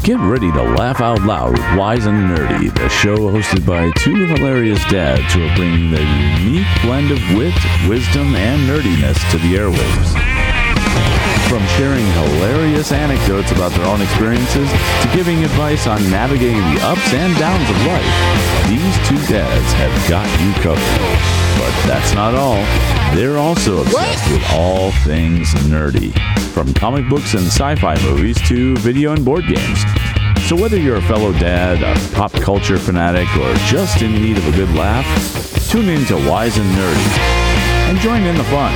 Get ready to laugh out loud with Wise and Nerdy, the show hosted by two hilarious dads who are bringing their unique blend of wit, wisdom, and nerdiness to the airwaves. From sharing hilarious anecdotes about their own experiences to giving advice on navigating the ups and downs of life, these two dads have got you covered. But that's not all. They're also obsessed with all things nerdy, from comic books and sci-fi movies to video and board games. So whether you're a fellow dad, a pop culture fanatic, or just in need of a good laugh, tune in to Wise and Nerdy and join in the fun.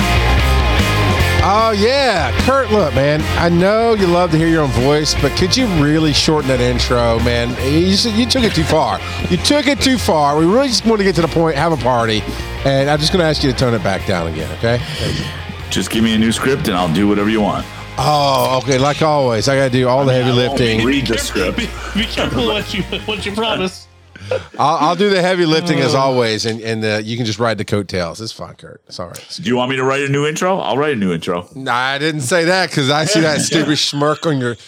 Oh, yeah. Kurt, look, man, I know you love to hear your own voice, but could you really shorten that intro, man? You took it too far. You took it too far. We really just want to get to the point, have a party, and I'm just going to ask you to tone it back down again, okay? Just give me a new script and I'll do whatever you want. Oh, okay. Like always, I got to do all the heavy lifting. Read the script. Be careful what you promise. I'll do the heavy lifting as always, and you can just ride the coattails. It's fine, Kurt. It's all right. Do you want me to write a new intro? I'll write a new intro. Nah, I didn't say that because I see that stupid smirk on your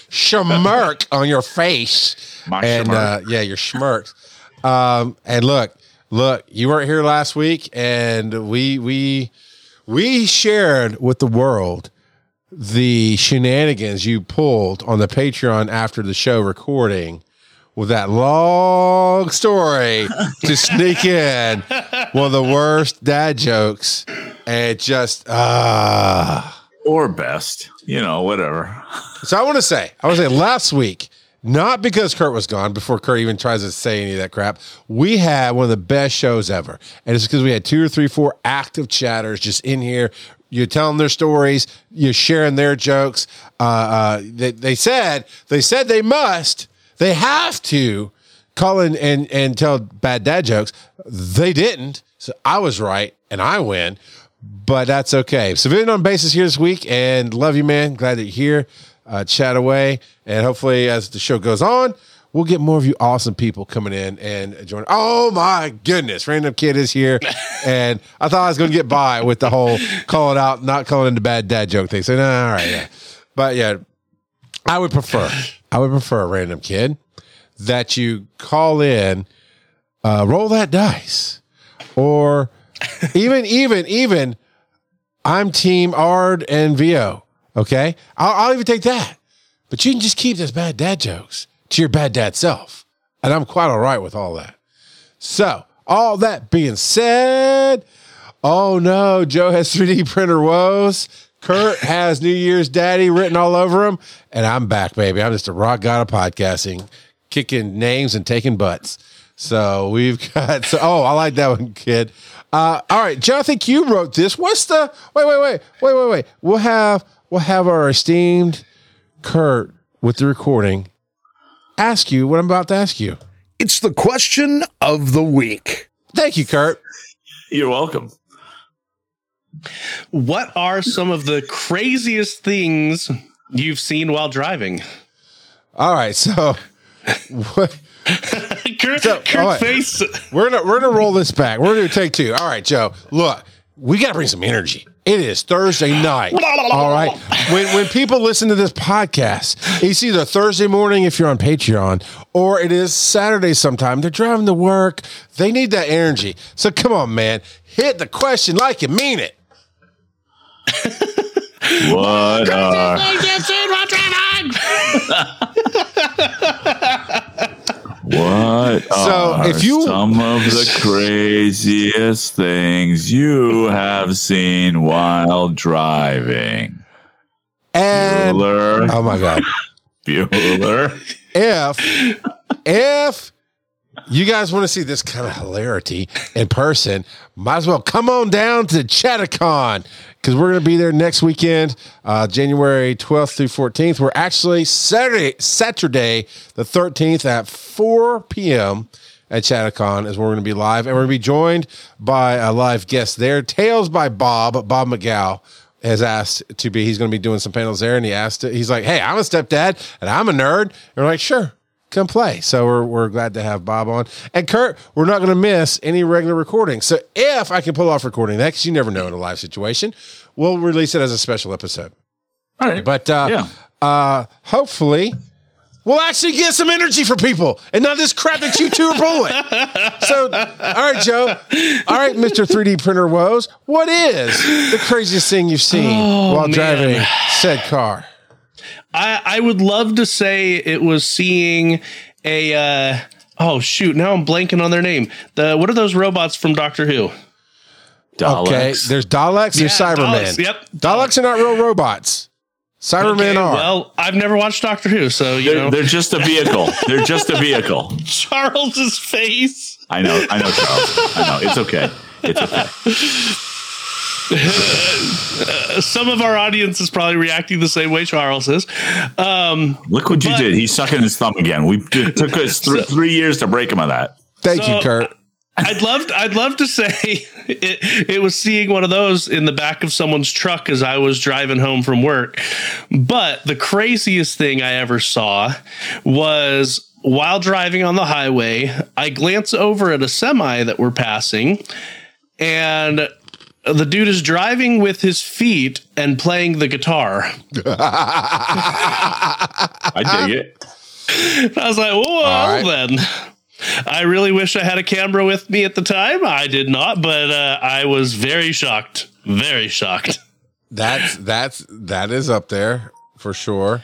face. My and schmirk. yeah, your schmirks. And look, you weren't here last week, and we shared with the world the shenanigans you pulled on the Patreon after the show recording. With that long story to sneak in one of the worst dad jokes and just Or best. Whatever. So I want to say last week, not because Kurt was gone, before Kurt even tries to say any of that crap, we had one of the best shows ever. And it's because we had 2 or 3, 4 active chatters just in here. You're telling their stories, you're sharing their jokes. They said they have to call in and tell bad dad jokes. They didn't. So I was right and I win, but that's okay. Civilian on Basis here this week, and love you, man. Glad that you're here. Chat away. And hopefully as the show goes on, we'll get more of you awesome people coming in and join. Oh my goodness. Random Kid is here. And I thought I was going to get by with the whole call it out, not calling into bad dad joke thing. So, no, all right. Yeah. But yeah, I would prefer a Random Kid that you call in, roll that dice, or even I'm team Ard and VO. Okay. I'll even take that, but you can just keep those bad dad jokes to your bad dad self. And I'm quite all right with all that. So all that being said, oh no, Joe has 3D printer woes. Kurt has New Year's Daddy written all over him, and I'm back, baby. I'm just a rock god of podcasting, kicking names and taking butts. So we've got, I like that one, kid. All right, Joe, I think you wrote this. What's the, wait. We'll have our esteemed Kurt with the recording ask you what I'm about to ask you. It's the question of the week. Thank you, Kurt. You're welcome. What are some of the craziest things you've seen while driving? All right, so what? Kurt's face. We're gonna roll this back. We're gonna take 2. All right, Joe. Look, we gotta bring some energy. It is Thursday night. All right. When people listen to this podcast, it's either Thursday morning if you're on Patreon, or it is Saturday sometime. They're driving to work. They need that energy. So come on, man. Hit the question like you mean it. What are some of the craziest things you have seen while driving? And Bueller. oh my God. Bueller. If you guys want to see this kind of hilarity in person, might as well come on down to Chattacon, because we're going to be there next weekend, January 12th through 14th. We're actually Saturday the 13th at 4 p.m. at Chattacon is where we're going to be live. And we're going to be joined by a live guest there. Tales by Bob McGow has asked to be. He's going to be doing some panels there. And he's like, hey, I'm a stepdad and I'm a nerd. And we're like, sure. Come play. So we're glad to have Bob on. And Kurt, we're not going to miss any regular recording. So if I can pull off recording that, because you never know in a live situation, we'll release it as a special episode. All right. But hopefully will actually get some energy for people and not this crap that you two are pulling. So, all right, Joe. All right, Mr. 3D printer woes. What is the craziest thing you've seen while driving said car? I would love to say it was seeing a oh shoot, now I'm blanking on their name. What are those robots from Doctor Who? Daleks. Okay, there's Daleks, there's Cybermen. Daleks, yep. Daleks are not real robots. Cybermen are. Well, I've never watched Doctor Who, so They're just a vehicle. They're just a vehicle. Charles's face. I know, Charles. I know. It's okay. It's okay. Some of our audience is probably reacting the same way Charles is. Look what you did. He's sucking his thumb again. It took us 3 years to break him of that. Thank you, Kurt. I'd love to say it was seeing one of those in the back of someone's truck as I was driving home from work. But the craziest thing I ever saw was while driving on the highway, I glance over at a semi that we're passing, and the dude is driving with his feet and playing the guitar. I dig it. I was like, whoa, then. I really wish I had a camera with me at the time. I did not, but I was very shocked. Very shocked. That is up there for sure.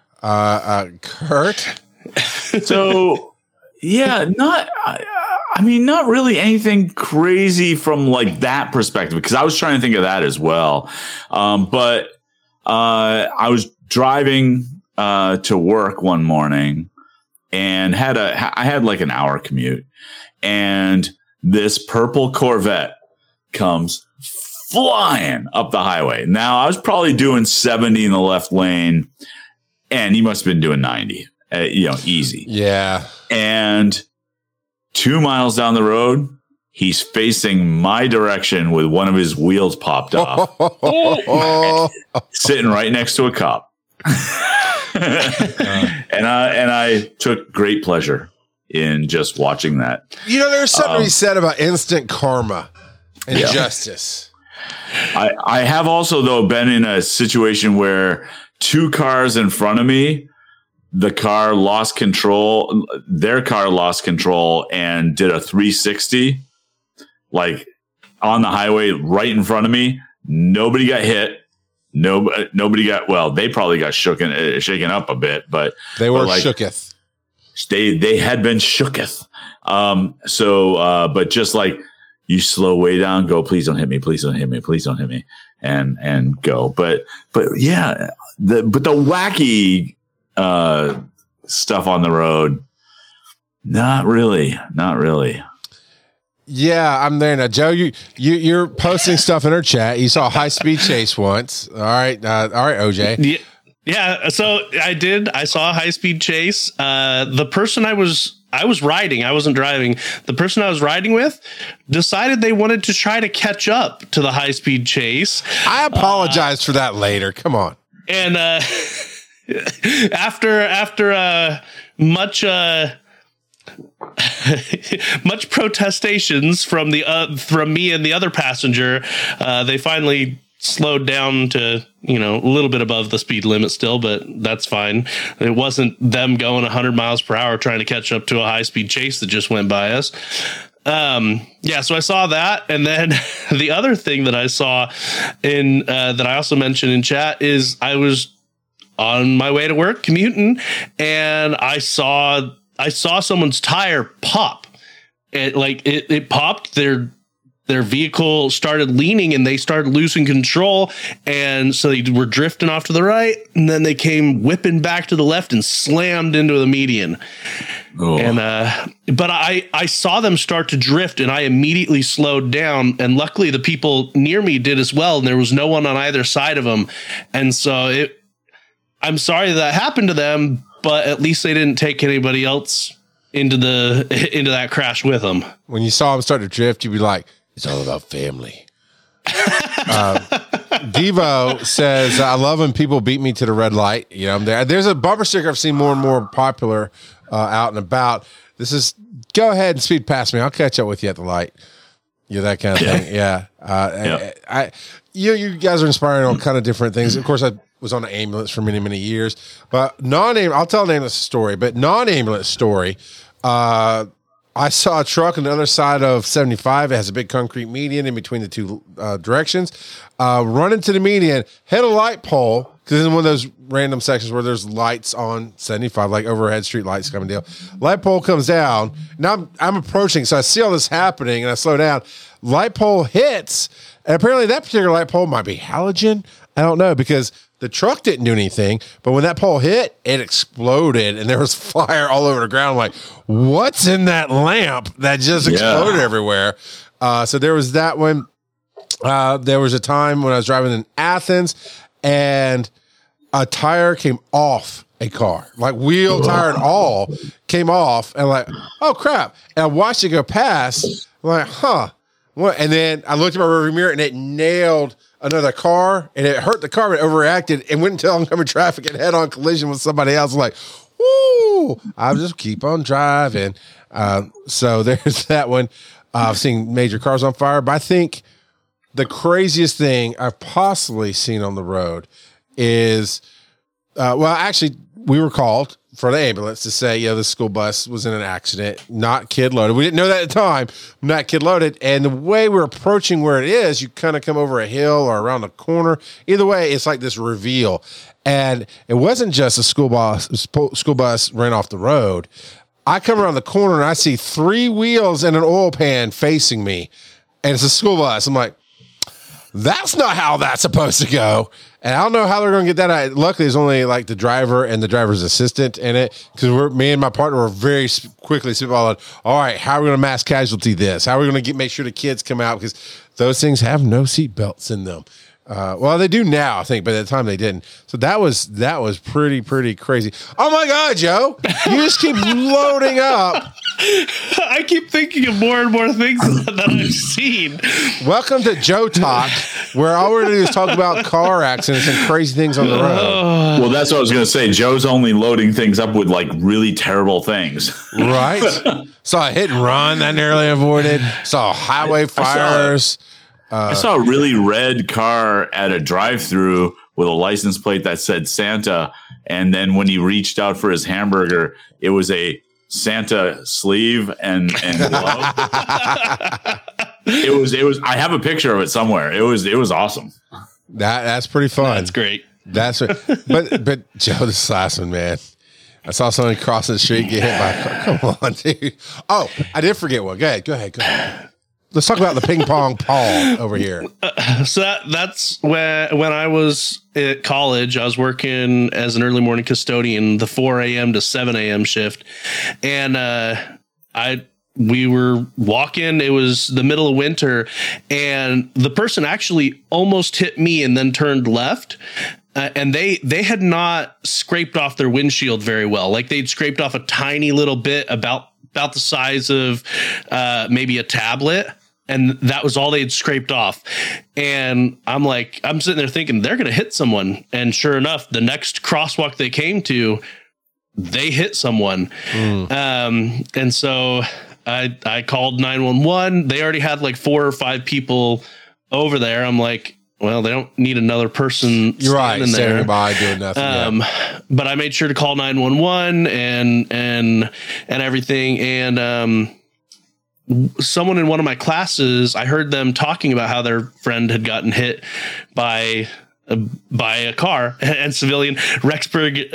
Kurt? So, yeah, not really anything crazy from like that perspective, because I was trying to think of that as well. But I was driving to work one morning and I had like an hour commute, and this purple Corvette comes flying up the highway. Now I was probably doing 70 in the left lane, and he must have been doing 90, easy. Yeah. And 2 miles down the road, he's facing my direction with one of his wheels popped off, sitting right next to a cop. And I took great pleasure in just watching that. There's something to be said about instant karma and justice. I have also, though, been in a situation where 2 cars in front of me, their car lost control and did a 360, like on the highway right in front of me. Nobody got hit. Nobody got, well, they probably got shaken up a bit, but they were shooketh. They had been shooketh. But just like, you slow way down, go, please don't hit me, please don't hit me, please don't hit me, and go. But yeah, the wacky stuff on the road, not really. Yeah, I'm there now, Joe. You're posting stuff in our chat. You saw a high speed chase once. All right, OJ. Yeah. So I saw a high speed chase. The person I was riding, I wasn't driving. The person I was riding with decided they wanted to try to catch up to the high speed chase. I apologize for that later. Come on. And after much protestations from me and the other passenger, they finally slowed down to, a little bit above the speed limit still, but that's fine. It wasn't them going 100 miles per hour trying to catch up to a high speed chase that just went by us. So I saw that. And then the other thing that I saw that I also mentioned in chat is I was on my way to work commuting, and I saw someone's tire pop. It popped. Their vehicle started leaning, and they started losing control, and so they were drifting off to the right, and then they came whipping back to the left and slammed into the median. Oh. And but I saw them start to drift, and I immediately slowed down, and luckily the people near me did as well, and there was no one on either side of them. And so I'm sorry that happened to them, but at least they didn't take anybody else into that crash with them. When you saw them start to drift, you'd be like, it's all about family. Devo says, I love when people beat me to the red light. I'm there. There's a bumper sticker I've seen more and more popular out and about. This is, go ahead and speed past me. I'll catch up with you at the light. That kind of thing. Yeah. You guys are inspiring all kind of different things. Of course, was on an ambulance for many, many years. But I'll tell an ambulance story, but non-ambulance story. I saw a truck on the other side of 75. It has a big concrete median in between the two directions. Run into the median, hit a light pole, because it's one of those random sections where there's lights on 75, like overhead street lights kind of deal. Light pole comes down. Now I'm approaching, so I see all this happening, and I slow down. Light pole hits, and apparently that particular light pole might be halogen. I don't know, because the truck didn't do anything, but when that pole hit, it exploded, and there was fire all over the ground. I'm like, what's in that lamp that just exploded everywhere? So there was that one. There was a time when I was driving in Athens, and a tire came off a car, like wheel, tire, and all came off, and like, oh crap! And I watched it go past. I'm like, huh? What? And then I looked at my rearview mirror, and it nailed another car, and it hurt the car, but it overreacted and went into oncoming traffic and head-on collision with somebody else. I'm like, woo! I'll just keep on driving. So there's that one. I've seen major cars on fire, but I think the craziest thing I've possibly seen on the road is, actually, we were called for the ambulance to say, the school bus was in an accident, not kid loaded. We didn't know that at the time, not kid loaded. And the way we're approaching where it is, you kind of come over a hill or around a corner. Either way, it's like this reveal. And it wasn't just a school bus ran off the road. I come around the corner and I see 3 wheels and an oil pan facing me. And it's a school bus. I'm like, that's not how that's supposed to go. And I don't know how they're going to get that out. Luckily, it's only like the driver and the driver's assistant in it, because me and my partner were very quickly spitballing, all right, how are we going to mass casualty this? How are we going to make sure the kids come out? Because those things have no seat belts in them. Well, they do now, I think, but at the time they didn't. So that was pretty crazy. Oh my God, Joe, you just keep loading up. I keep thinking of more and more things that I've seen. Welcome to Joe Talk, where all we're going to do is talk about car accidents and crazy things on the road. Well, that's what I was going to say. Joe's only loading things up with like really terrible things. Right? Saw a hit and run that narrowly avoided. Saw highway fires. I saw a really red car at a drive-through with a license plate that said Santa. And then when he reached out for his hamburger, it was a Santa sleeve and glove. It was. I have a picture of it somewhere. It was awesome. That's pretty fun. That's great. That's what, but Joe, this last one, man. I saw somebody crossing the street get hit by a car. Come on, dude. Oh, I did forget one. Go ahead. Let's talk about the ping pong Paul over here. So that's when I was at college. I was working as an early morning custodian, the 4 a.m. to 7 a.m. shift. And we were walking. It was the middle of winter, and the person actually almost hit me and then turned left. And they had not scraped off their windshield very well. Like they'd scraped off a tiny little bit about the size of maybe a tablet. And that was all they'd scraped off. And I'm sitting there thinking they're going to hit someone. And sure enough, the next crosswalk they came to, they hit someone. And so I called 911. They already had like 4 or 5 people over there. I'm like, well, they don't need another person. You're right, standing by doing nothing. But I made sure to call 911 and everything. And someone in one of my classes, I heard them talking about how their friend had gotten hit by a car, and civilian Rexburg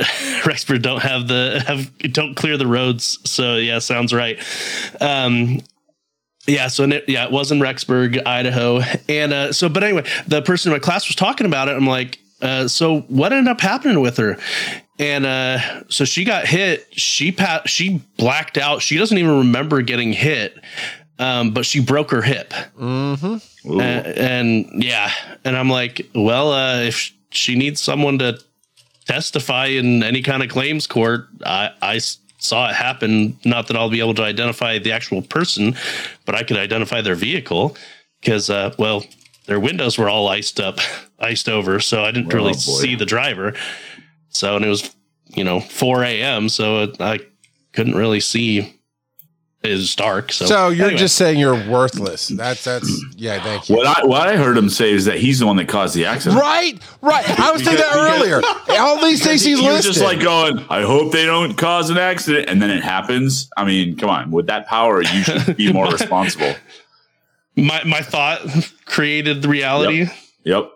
don't clear the roads. So yeah, sounds right. It was in Rexburg, Idaho. And but anyway, the person in my class was talking about it. I'm like, so what ended up happening with her? And so she got hit. She blacked out. She doesn't even remember getting hit, but she broke her hip. Mm-hmm. And I'm like, well, if she needs someone to testify in any kind of claims court, I saw it happen. Not that I'll be able to identify the actual person, but I could identify their vehicle because, their windows were all iced over. So I didn't really see the driver. So, and it was, 4 a.m. So I couldn't really see is dark. So you're anyway. just saying you're worthless. That's yeah. Thank you. What I heard him say is that he's the one that caused the accident. Right. I was thinking that earlier. All these things he's He was listed. just like going, I hope they don't cause an accident, and then it happens. I mean, come on, with that power, you should be more responsible. my thought created the reality. Yep.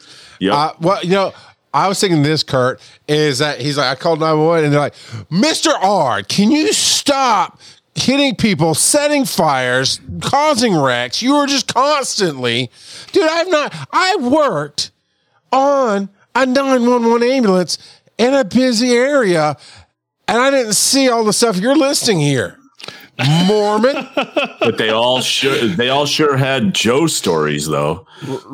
Well, I was thinking this, Kurt, is that he's like, I called 911 and they're like, Mr. R, can you stop hitting people, setting fires, causing wrecks? You are just constantly, dude, I worked on a 911 ambulance in a busy area and I didn't see all the stuff you're listing here. Mormon. But they all sure had Joe stories though.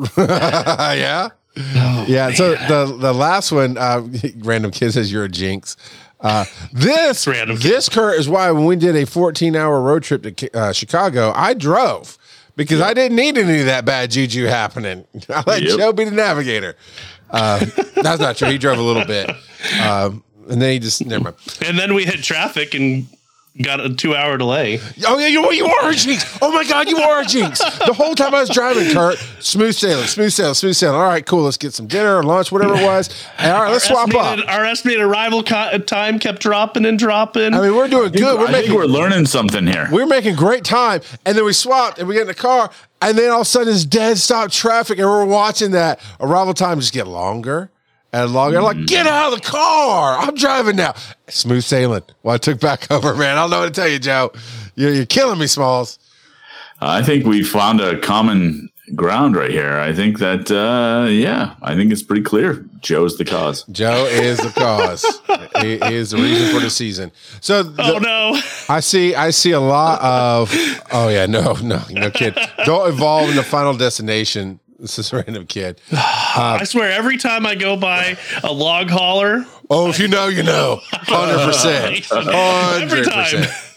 Yeah. Yeah. So the last one, random kid says you're a jinx. This Kurt is why when we did a 14-hour road trip to Chicago, I drove because I didn't need any of that bad juju happening. I let Joe be the navigator. That's not true. He drove a little bit, and then he just never mind. And then we hit traffic and got a 2-hour delay. Oh yeah, you are a jinx. Oh my God, you are a jinx. The whole time I was driving, Kurt, smooth sailing. All right, cool. Let's get some dinner or lunch, whatever it was. And all right, let's swap up. Our estimated arrival time kept dropping and dropping. I mean, we're doing good. I think we're learning something here. We're making great time, and then we swapped, and we get in the car, and then all of a sudden it's dead stop traffic, and we're watching that arrival time just get longer and longer. I'm like, get out of the car. I'm driving now. Smooth sailing. Well, I took back over, man. I don't know what to tell you, Joe. You're killing me, Smalls. I think we found a common ground right here. I think that, I think it's pretty clear. Joe's the cause. Joe is the cause. He is the reason for the season. So, no. I see a lot of, no kid. Don't evolve in the Final Destination. This is a random kid. I swear, every time I go by a log hauler. Oh, if you know, you know. 100%. 100%.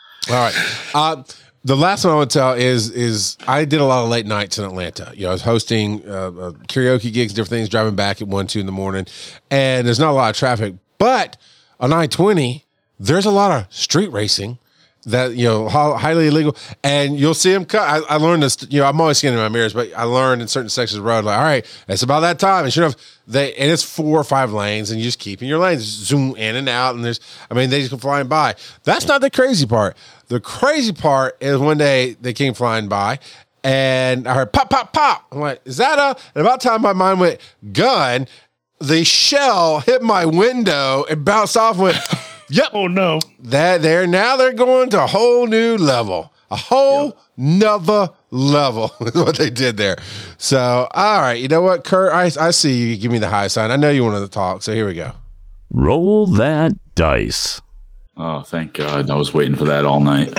All right. The last one I want to tell is I did a lot of late nights in Atlanta. I was hosting karaoke gigs, different things, driving back at 1, 2 in the morning, and there's not a lot of traffic. But on I-20, there's a lot of street racing that, highly illegal, and you'll see them cut. I learned this, I'm always scanning my mirrors, but I learned in certain sections of the road, like, all right, it's about that time. And sure enough, and it's 4 or 5 lanes, and you just keep in your lanes, zoom in and out, and they just come flying by. That's not the crazy part. The crazy part is one day they came flying by, and I heard pop, pop, pop. I'm like, is that and about time my mind went, gun, the shell hit my window and bounced off and went, yep. Oh no. Now they're going to a whole new level. A whole nother level is what they did there. So, all right. You know what, Kurt? I see you give me the high sign. I know you wanted to talk, so here we go. Roll that dice. Oh, thank God. I was waiting for that all night.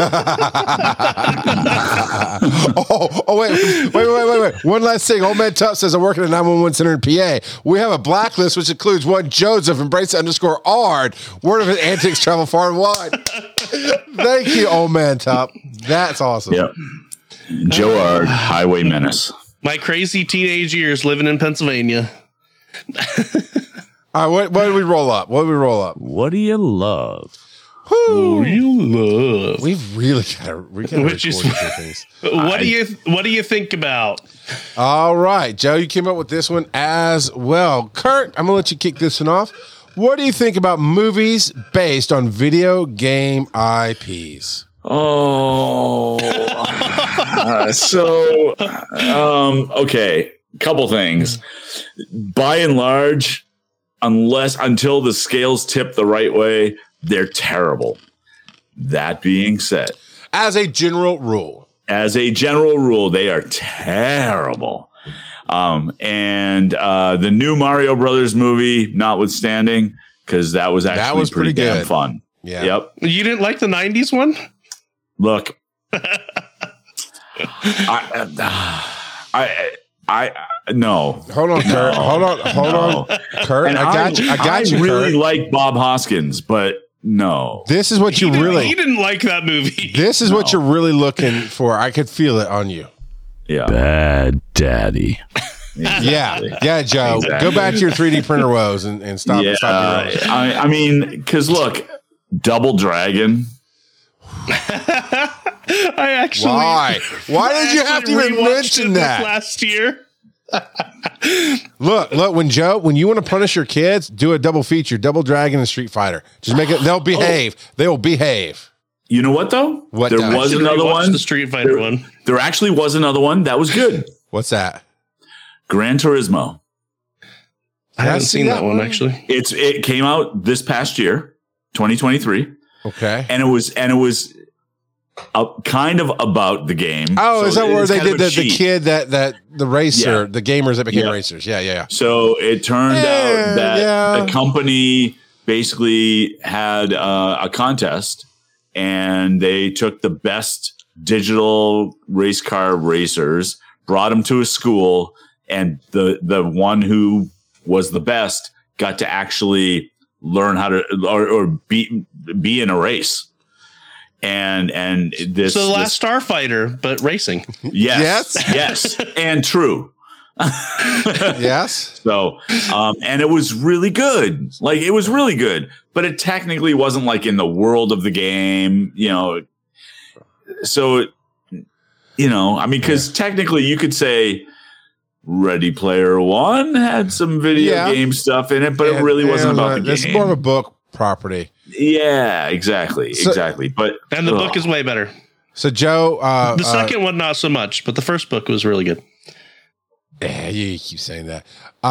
Wait. One last thing. Old Man Tuff says, I'm working at 911 center in PA. We have a blacklist, which includes one Joseph, Embrace_Ard. Word of his antics travel far and wide. Thank you, Old Man Tuff. That's awesome. Yep. Joe Ard, Highway Menace. My crazy teenage years living in Pennsylvania. All right, what did we roll up? What do you love? What do you love? We've really got to record things. What do you think about? All right, Joe, you came up with this one as well. Kurt, I'm gonna let you kick this one off. What do you think about movies based on video game IPs? Oh, okay. Couple things. By and large, until the scales tip the right way, they're terrible. That being said, as a general rule, they are terrible. And the new Mario Brothers movie, notwithstanding, because that was actually pretty damn fun. Yeah. Yep. You didn't like the 90s one? Look, no. Hold on, Kurt. Hold on, Kurt. And I got you. I really Kurt. like Bob Hoskins, but no. This is what He didn't like that movie. This is what you're really looking for. I could feel it on you. Yeah. Bad daddy. Exactly. Yeah, Joe. Exactly. Go back to your 3D printer woes and stop. Yeah, stop I mean, because look, Double Dragon. I actually Why did you have to even rewatched mention it that? last year? Look, when you want to punish your kids, do a double feature, Double Dragon and Street Fighter. Just make it. They'll behave. They will behave. You know what though? What there now? was Should another rewatch one. the Street Fighter one. There actually was another one that was good. What's that? Gran Turismo. I haven't see seen that that one one? actually. It came out this past year, 2023, Okay. and it was kind of about the game. Oh, So is that it where is they kind did of a the cheat. kid that the racer, Yeah. the gamers that became Yeah. racers? Yeah. So it turned out that Yeah. the company basically had a contest, and they took the best digital race car racers, brought them to a school, and the one who was the best got to actually learn how to or be in a race. And this So the last Starfighter, but racing. yes, and true. Yes. So, and it was really good. Like, it was really good, but it technically wasn't like in the world of the game, So, I mean, because technically you could say Ready Player One had some video game stuff in it, but it really wasn't about the game. It's more of a book property. Yeah, exactly. But And the book is way better. So Joe, The second one, not so much, but the first book was really good. yeah, you keep saying that.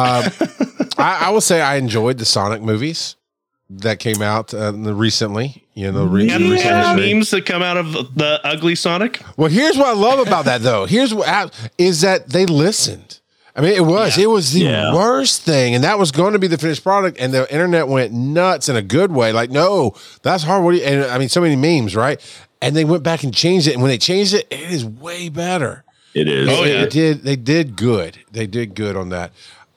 I will say I enjoyed the Sonic movies that came out recently. And the memes that come out of the ugly Sonic. Well, here's what I love about that, though. Here's what is that they listened. I mean, it was the worst thing, and that was going to be the finished product, and the internet went nuts in a good way. Like, no, that's hard. And I mean, so many memes, right? And they went back and changed it, and when they changed it, it is way better. it is. Oh, yeah. They did good. They did good on that.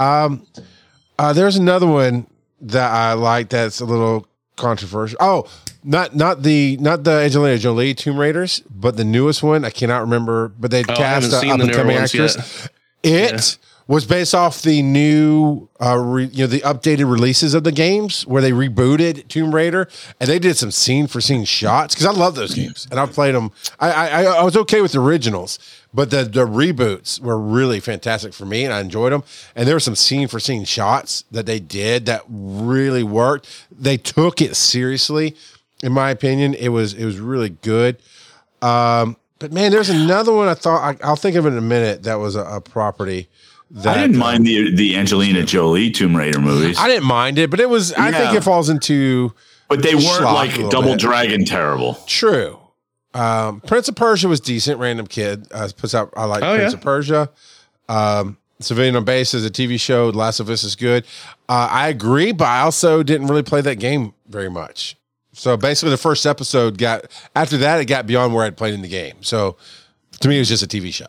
There's another one that I like that's a little controversial. Oh, not the Angelina Jolie Tomb Raiders, but the newest one. I cannot remember, but they cast an up and coming actress. It was based off the new, the updated releases of the games where they rebooted Tomb Raider, and they did some scene for scene shots because I love those games and I've played them. I was okay with the originals, but the reboots were really fantastic for me and I enjoyed them. And there were some scene for scene shots that they did that really worked. They took it seriously, in my opinion. It was really good. But man, there's another one I thought I'll think of it in a minute. That was a property that I didn't mind the Angelina Jolie Tomb Raider movies. I didn't mind it, but it was. I think it falls into. But they weren't schlock like a little Double bit. Dragon terrible. True. Prince of Persia was decent. Random kid puts out. I like Prince of Persia. Civilian on Base is a TV show. Last of Us is good. I agree, but I also didn't really play that game very much. So basically, the first episode after that, it got beyond where I'd played in the game. So to me, it was just a TV show.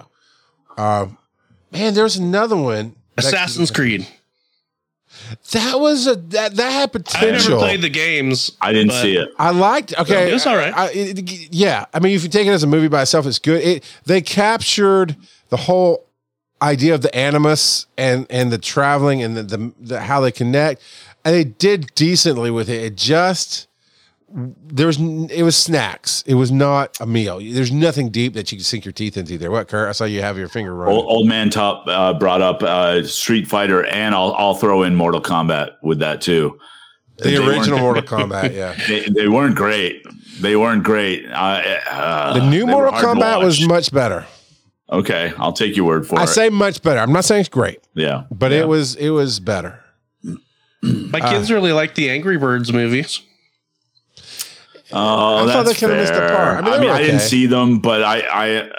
Man, there's another one. Assassin's Creed. That was that had potential. I never played the games. I didn't see it. I liked. Okay, It's all right. Yeah, I mean, if you take it as a movie by itself, it's good. They captured the whole idea of the animus and the traveling and the how they connect, and they did decently with it. It was snacks. It was not a meal. There's nothing deep that you can sink your teeth into there. What, Kurt? I saw you have your finger running. Old Man Top brought up Street Fighter, and I'll throw in Mortal Kombat with that too. The original Mortal Kombat, yeah. They weren't great. They weren't great. The new Mortal Kombat was much better. Okay, I'll take your word for it. I say much better. I'm not saying it's great, yeah, but yeah. it was better. My kids really like the Angry Birds movies. Oh, I thought that's they kinda missed the fair. part. I mean, I didn't okay. see them, but I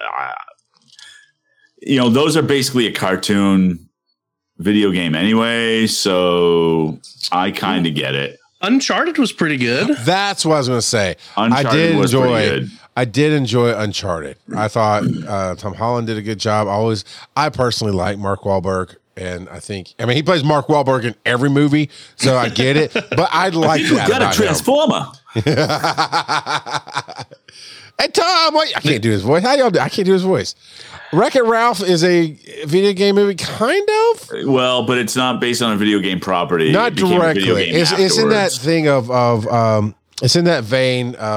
those are basically a cartoon video game anyway, so I kind of get it. Uncharted was pretty good. That's what I was going to say. Uncharted was pretty good. I did enjoy Uncharted. I thought Tom Holland did a good job. I personally like Mark Wahlberg, and he plays Mark Wahlberg in every movie, so I get it. But I like You that got about a transformer. Hey Tom, wait! I can't do his voice. How y'all do? I can't do his voice. Wreck-It Ralph is a video game movie, kind of. Well, but it's not based on a video game property. Not It became a video directly. game It's in that afterwards. thing of it's in that vein of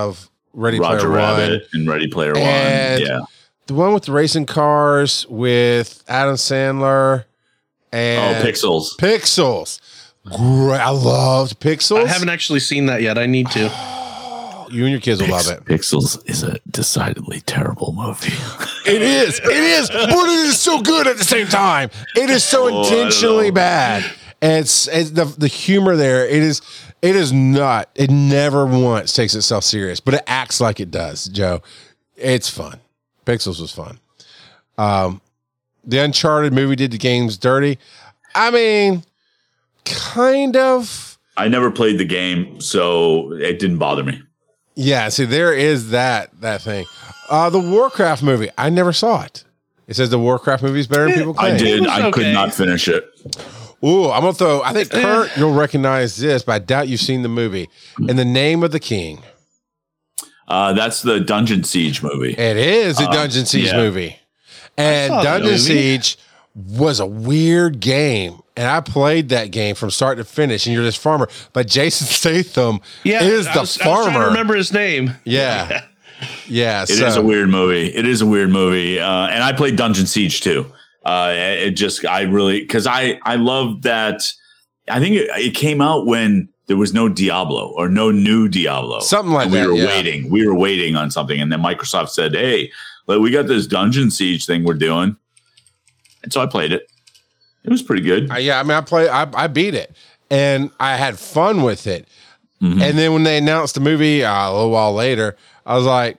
Ready Roger Player Rabbit One. and Ready Player And One. Yeah. The one with the racing cars with Adam Sandler and Pixels. Pixels. Great. I loved Pixels. I haven't actually seen that yet. I need to. You and your kids will love it. Pixels is a decidedly terrible movie. It is, but it is so good at the same time. It is so intentionally bad. And it's the humor there. It is not. It never once takes itself serious, but it acts like it does. Joe, it's fun. Pixels was fun. The Uncharted movie did the games dirty. I mean, kind of. I never played the game, so it didn't bother me. Yeah, see, there is that thing. The Warcraft movie, I never saw it. It says the Warcraft movie is better than people claim. I did. was I could okay. not finish it. Ooh, I'm gonna throw. I think Kurt, you'll recognize this, but I doubt you've seen the movie. In the Name of the King. That's the Dungeon Siege movie. It is a Dungeon Siege movie, and saw that Dungeon movie. Siege was a weird game, and I played that game from start to finish. And you're this farmer, but Jason Statham is I the was trying farmer. to remember his name. Yeah, yeah. It is a weird movie. It is a weird movie. And I played Dungeon Siege too. Because I love that. I think it came out when there was no Diablo or no new Diablo. Something like and that. We were waiting on something. And then Microsoft said, hey, we got this Dungeon Siege thing we're doing. And so I played it. It was pretty good. Yeah, I mean, I beat it, and I had fun with it. Mm-hmm. And then when they announced the movie a little while later, I was like,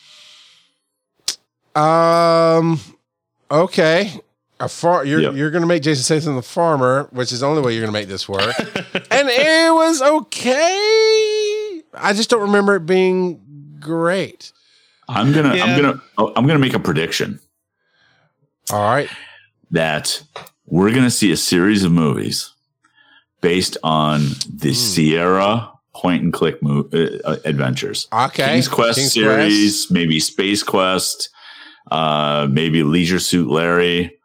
okay, you're going to make Jason Statham the farmer, which is the only way you're going to make this work. And it was okay. I just don't remember it being great. I'm gonna make a prediction All right. that we're gonna see a series of movies based on the Sierra point and click adventures. Okay. King's Quest King's series, maybe Space Quest, maybe Leisure Suit Larry.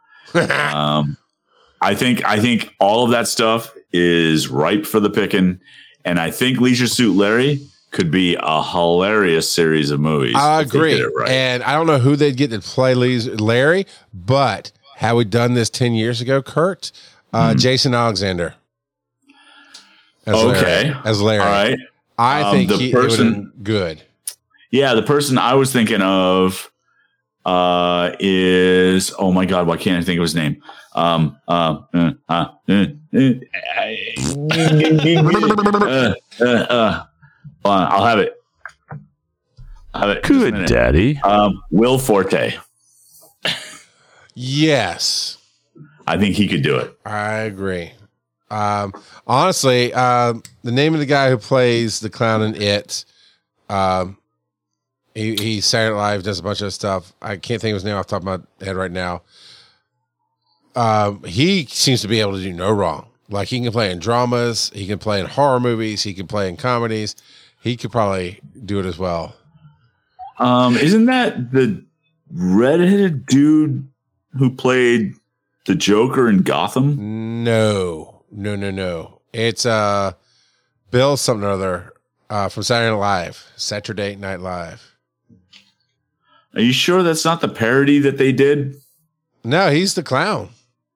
I think all of that stuff is ripe for the picking, and I think Leisure Suit Larry could be a hilarious series of movies. I if they agree. did it right. And I don't know who they'd get to play Larry, but had we done this 10 years ago, Kurt, Jason Alexander. As Okay. Larry. All right. I think the it would have person- been good. Yeah, the person I was thinking of is, oh my God, why can't I think of his name? I'll have it. Good daddy. Will Forte. Yes, I think he could do it. I agree. Honestly, the name of the guy who plays the clown in It, he's Saturday Night Live, does a bunch of stuff. I can't think of his name off the top of my head right now. He seems to be able to do no wrong. Like, he can play in dramas, he can play in horror movies, he can play in comedies. He could probably do it as well. Isn't that the redheaded dude who played the Joker in Gotham? No. It's Bill something or other from Saturday Night Live. Are you sure that's not the parody that they did? No, he's the clown.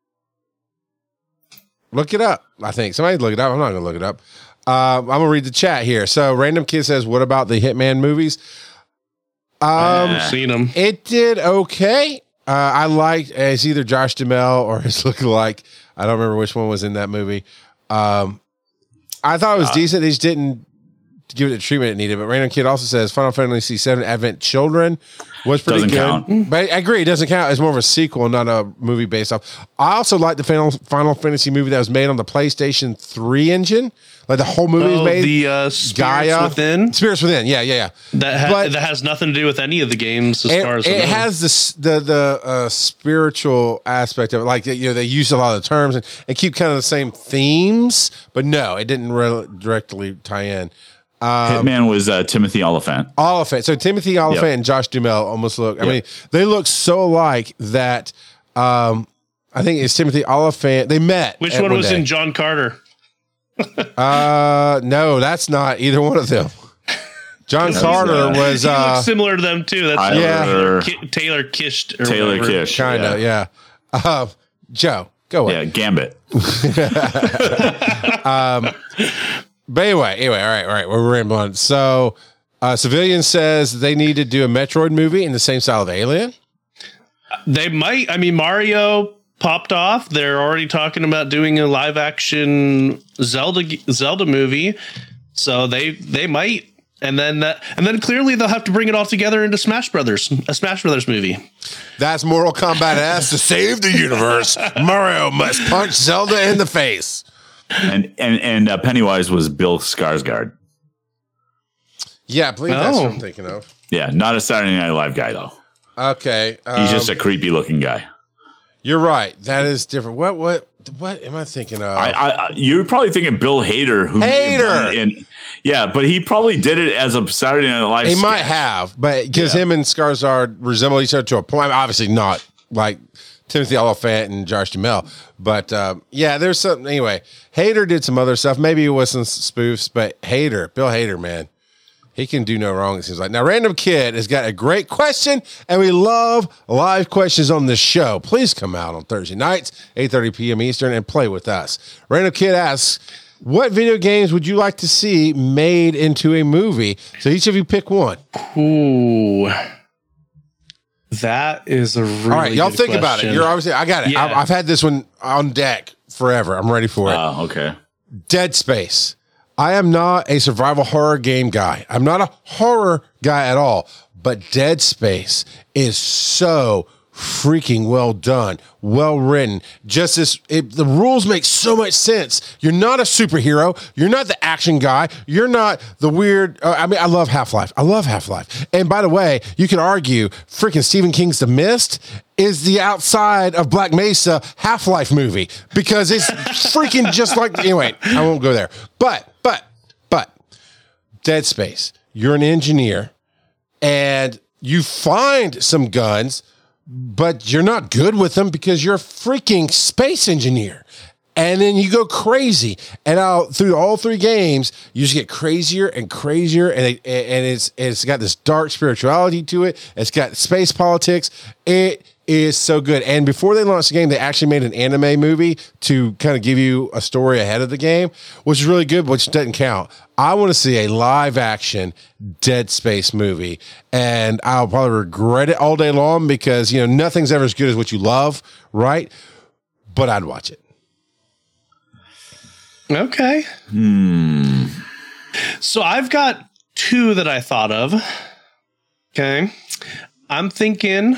Look it up. I think somebody look it up. I'm not going to look it up. I'm going to read the chat here. So Random Kid says, what about the Hitman movies? I've seen him. It did okay. I liked it's either Josh Duhamel or his lookalike. I don't remember which one was in that movie. I thought it was decent. They just didn't give it the treatment it needed. But Random Kid also says Final Fantasy VII Advent Children was pretty Doesn't good. count. But I agree, it doesn't count. It's more of a sequel, not a movie based off. I also like the Final Fantasy movie that was made on the PlayStation 3 engine. Like the whole movie was made. The Spirits Within. Spirits Within. Yeah. That has nothing to do with any of the games as far as I know. It has the spiritual aspect of it. Like, they use a lot of the terms and keep kind of the same themes, but no, it didn't directly tie in. Hitman was Timothy Oliphant. So Timothy Oliphant and Josh Duhamel almost look. I mean, they look so alike that I think it's Timothy Oliphant. They met. Which one was in John Carter? No, that's not either one of them. John Carter was he looks similar to them too. That's Taylor Kish. Taylor Kish. Kind of, yeah. Joe, go ahead. Yeah, Gambit. But anyway, all right. We're rambling. So, Civilian says they need to do a Metroid movie in the same style of Alien. They might. I mean, Mario popped off. They're already talking about doing a live action Zelda movie. So they might. And then clearly they'll have to bring it all together into a Smash Brothers movie. That's Mortal Kombat S to save the universe. Mario must punch Zelda in the face. And Pennywise was Bill Skarsgård. Yeah, I believe that's what I'm thinking of. Yeah, not a Saturday Night Live guy though. Okay, he's just a creepy looking guy. You're right. That is different. What am I thinking of? You're probably thinking Bill Hader. But he probably did it as a Saturday Night Live. He sketch. might have, but because him and Skarsgård resemble each other to a point. Obviously not like Timothy Olyphant and Josh Duhamel, but there's something. Anyway, Hader did some other stuff. Maybe it wasn't spoofs, but Bill Hader, man. He can do no wrong, it seems like. Now, Random Kid has got a great question, and we love live questions on this show. Please come out on Thursday nights, 8:30 p.m. Eastern, and play with us. Random Kid asks, what video games would you like to see made into a movie? So each of you pick one. Ooh. That is a really all right, y'all good think question. About it. You're obviously, I got it. Yeah. I've had this one on deck forever. I'm ready for it. Okay. Dead Space. I am not a survival horror game guy. I'm not a horror guy at all, but Dead Space is so freaking well done, well written. The rules make so much sense. You're not a superhero. You're not the action guy. You're not the weird. I love Half-Life. And by the way, you could argue freaking Stephen King's The Mist is the outside of Black Mesa Half-Life movie because it's freaking just like. Anyway, I won't go there. But Dead Space. You're an engineer, and you find some guns. But you're not good with them because you're a freaking space engineer. And then you go crazy. And through all three games, you just get crazier and crazier. And it's got this dark spirituality to it. It's got space politics. It is so good. And before they launched the game, they actually made an anime movie to kind of give you a story ahead of the game, which is really good, which doesn't count. I want to see a live action Dead Space movie, and I'll probably regret it all day long because, nothing's ever as good as what you love, right? But I'd watch it. Okay. So I've got two that I thought of. Okay. I'm thinking,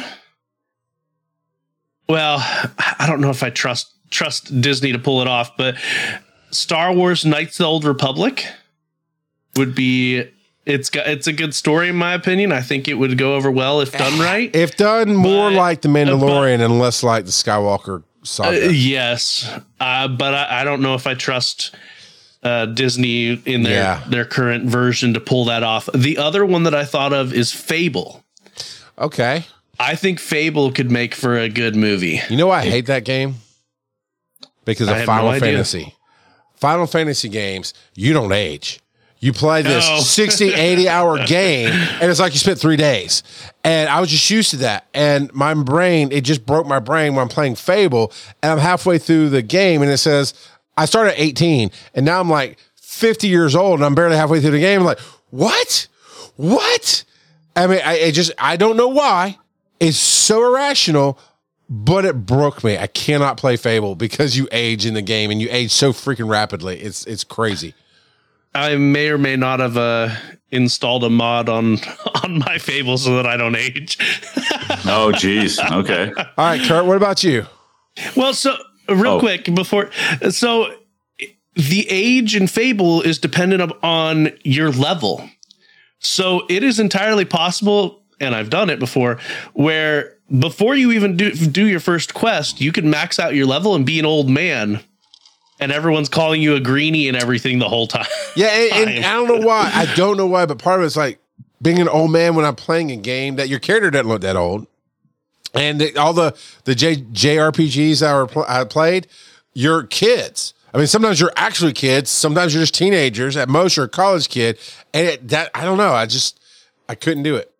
well, I don't know if I trust Disney to pull it off, but Star Wars Knights of the Old Republic would be, it's a good story in my opinion. I think it would go over well if done right. If done more like The Mandalorian and less like the Skywalker saga. Yes. But I don't know if I trust Disney in their current version to pull that off. The other one that I thought of is Fable. Okay. I think Fable could make for a good movie. You know why I hate that game? Because of Final Fantasy. Final Fantasy games, you don't age. You play this 60, 80-hour game, and it's like you spent 3 days. And I was just used to that. And my brain, it just broke my brain when I'm playing Fable, and I'm halfway through the game, and it says, I started at 18, and now I'm like 50 years old, and I'm barely halfway through the game. I'm like, what? I mean, I don't know why. It's so irrational, but it broke me. I cannot play Fable because you age in the game, and you age so freaking rapidly. It's crazy. I may or may not have installed a mod on my Fable so that I don't age. Oh, geez. Okay. All right, Kurt, what about you? Well, so real quick before, so the age in Fable is dependent on your level. So it is entirely possible, and I've done it before, where before you even do your first quest, you can max out your level and be an old man. And everyone's calling you a greenie and everything the whole time. Yeah, and I don't know why. I don't know why, but part of it's like being an old man when I'm playing a game that your character doesn't look that old. And all the JRPGs I played, you're kids. I mean, sometimes you're actually kids. Sometimes you're just teenagers. At most, you're a college kid. And I don't know. I couldn't do it.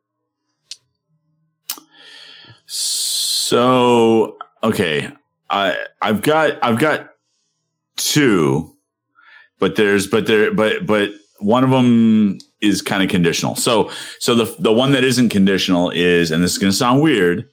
So, okay. I've got two, but one of them is kind of conditional. So the one that isn't conditional is, and this is going to sound weird,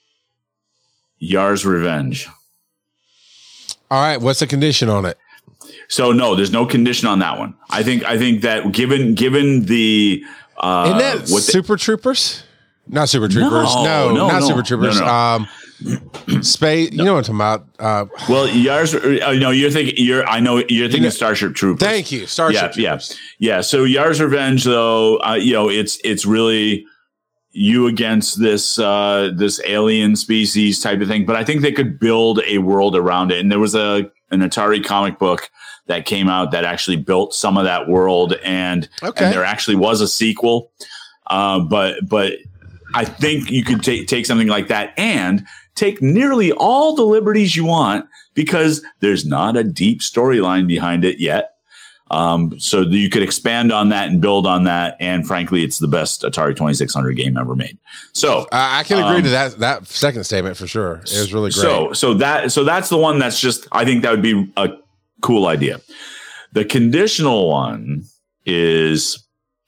Yar's Revenge. All right, what's the condition on it? So no, there's no condition on that one. I think that given the isn't that Super Troopers? Not Super Troopers. No, not Super Troopers. No. Space. You know what I'm talking about. Well, Yar's. No, you're thinking Starship Troopers. Thank you, Starship Troopers. Yeah. So Yar's Revenge, though, it's really you against this alien species type of thing. But I think they could build a world around it. And there was an Atari comic book that came out that actually built some of that world, and there actually was a sequel. But I think you could take something like that and take nearly all the liberties you want, because there's not a deep storyline behind it yet. So you could expand on that and build on that. And frankly, it's the best Atari 2600 game ever made. So I can agree to that second statement for sure. It was really great. So that's the one that's just, I think that would be a cool idea. The conditional one is,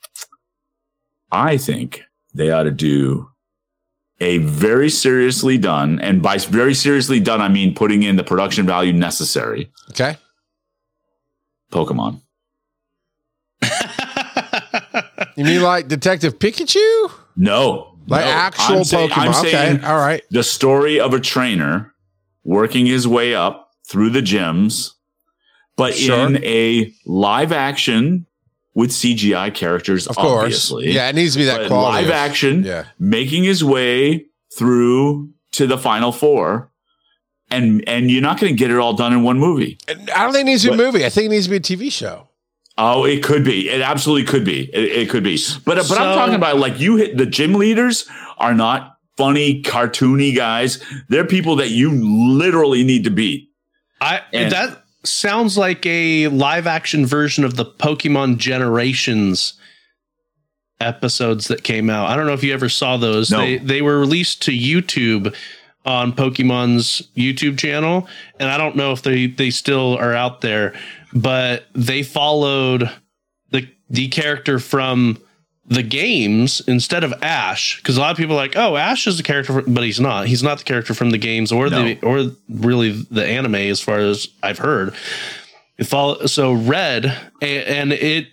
I think they ought to do a very seriously done, and by very seriously done, I mean putting in the production value necessary. Okay. Pokemon. You mean like Detective Pikachu? No. Actual Pokemon. I'm saying all right. The story of a trainer working his way up through the gyms, but in a live action with CGI characters, of course. Obviously. Yeah, it needs to be that quality. Live action, making his way through to the Final Four. And you're not going to get it all done in one movie. I don't think it needs to be a movie. I think it needs to be a TV show. Oh, it could be. It absolutely could be. It could be. But I'm talking about, like, the gym leaders are not funny, cartoony guys. They're people that you literally need to beat. That sounds like a live action version of the Pokemon Generations episodes that came out. I don't know if you ever saw those. No. They were released to YouTube on Pokemon's YouTube channel, and I don't know if they still are out there, but they followed the character from the games instead of Ash, because a lot of people are like, oh, Ash is the character, but he's not the character from the games or really the anime, as far as I've heard. So Red, and it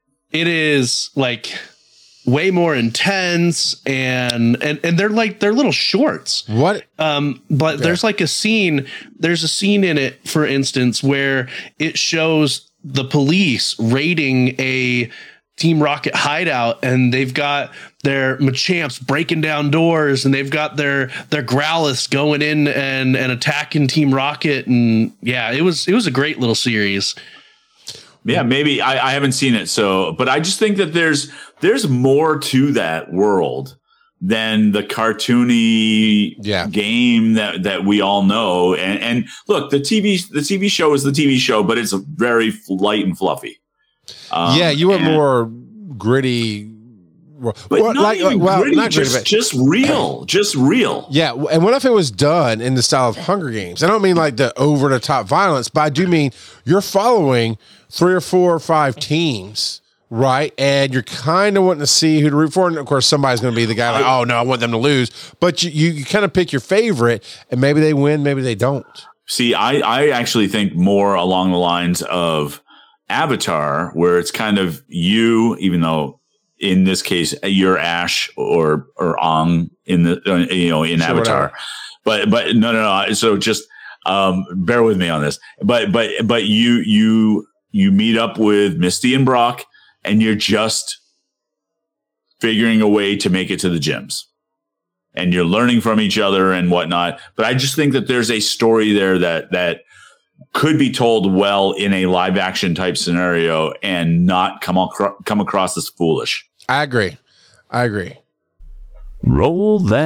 is like way more intense, and they're little shorts. What? But there's like a scene in it, for instance, where it shows the police raiding a Team Rocket hideout, and they've got their Machamps breaking down doors, and they've got their Growlithe going in and attacking Team Rocket. And yeah, it was a great little series. Yeah, maybe I haven't seen it. But I just think that there's more to that world than the cartoony game that we all know. And look, the TV show is the TV show, but it's very light and fluffy. You were more gritty, but not gritty, just real. Yeah, and what if it was done in the style of Hunger Games? I don't mean like the over the top violence, but I do mean you're following 3 or 4 or 5 teams, right? And you're kind of wanting to see who to root for, and of course somebody's going to be the guy like, oh no, I want them to lose. But you kind of pick your favorite, and maybe they win, maybe they don't. See, I actually think more along the lines of Avatar, where it's kind of you, even though in this case you're Ash or Aang in in Avatar, but no. So just bear with me on this. But you meet up with Misty and Brock, and you're just figuring a way to make it to the gyms, and you're learning from each other and whatnot. But I just think that there's a story there that could be told well in a live action type scenario and not come across as foolish. I agree. Roll that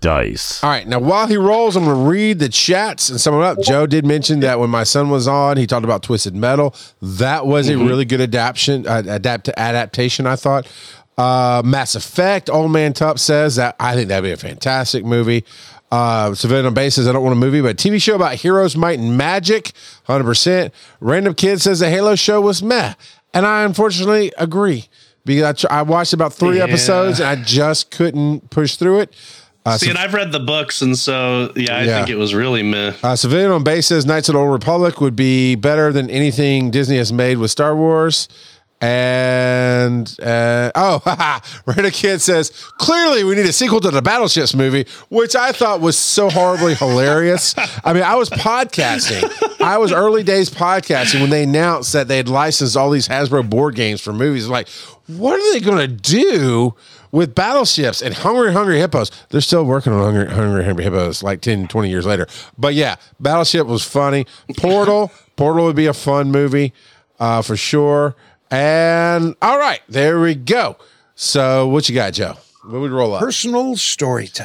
dice. All right. Now, while he rolls, I'm going to read the chats and sum it up. Joe did mention that when my son was on, he talked about Twisted Metal. That was a really good adaptation, I thought. Mass Effect, Old Man Tup says that I think that'd be a fantastic movie. Civilian on Base says I don't want a movie, but a TV show about heroes, might, and magic, 100%. Random Kid says the Halo show was meh. And I unfortunately agree because I watched about 3 episodes and I just couldn't push through it. And I've read the books, and so, I think it was really meh. Civilian on Base says Knights of the Old Republic would be better than anything Disney has made with Star Wars. And Random Kid says clearly we need a sequel to the Battleships movie, which I thought was so horribly hilarious. I mean, I was podcasting. I was early days podcasting when they announced that they had licensed all these Hasbro board games for movies. Like, what are they going to do with Battleships and Hungry Hippos? They're still working on Hungry Hippos like 10, 20 years later. But yeah, Battleship was funny. Portal would be a fun movie for sure. And all right, there we go. So what you got, Joe? What would roll up? Personal story time.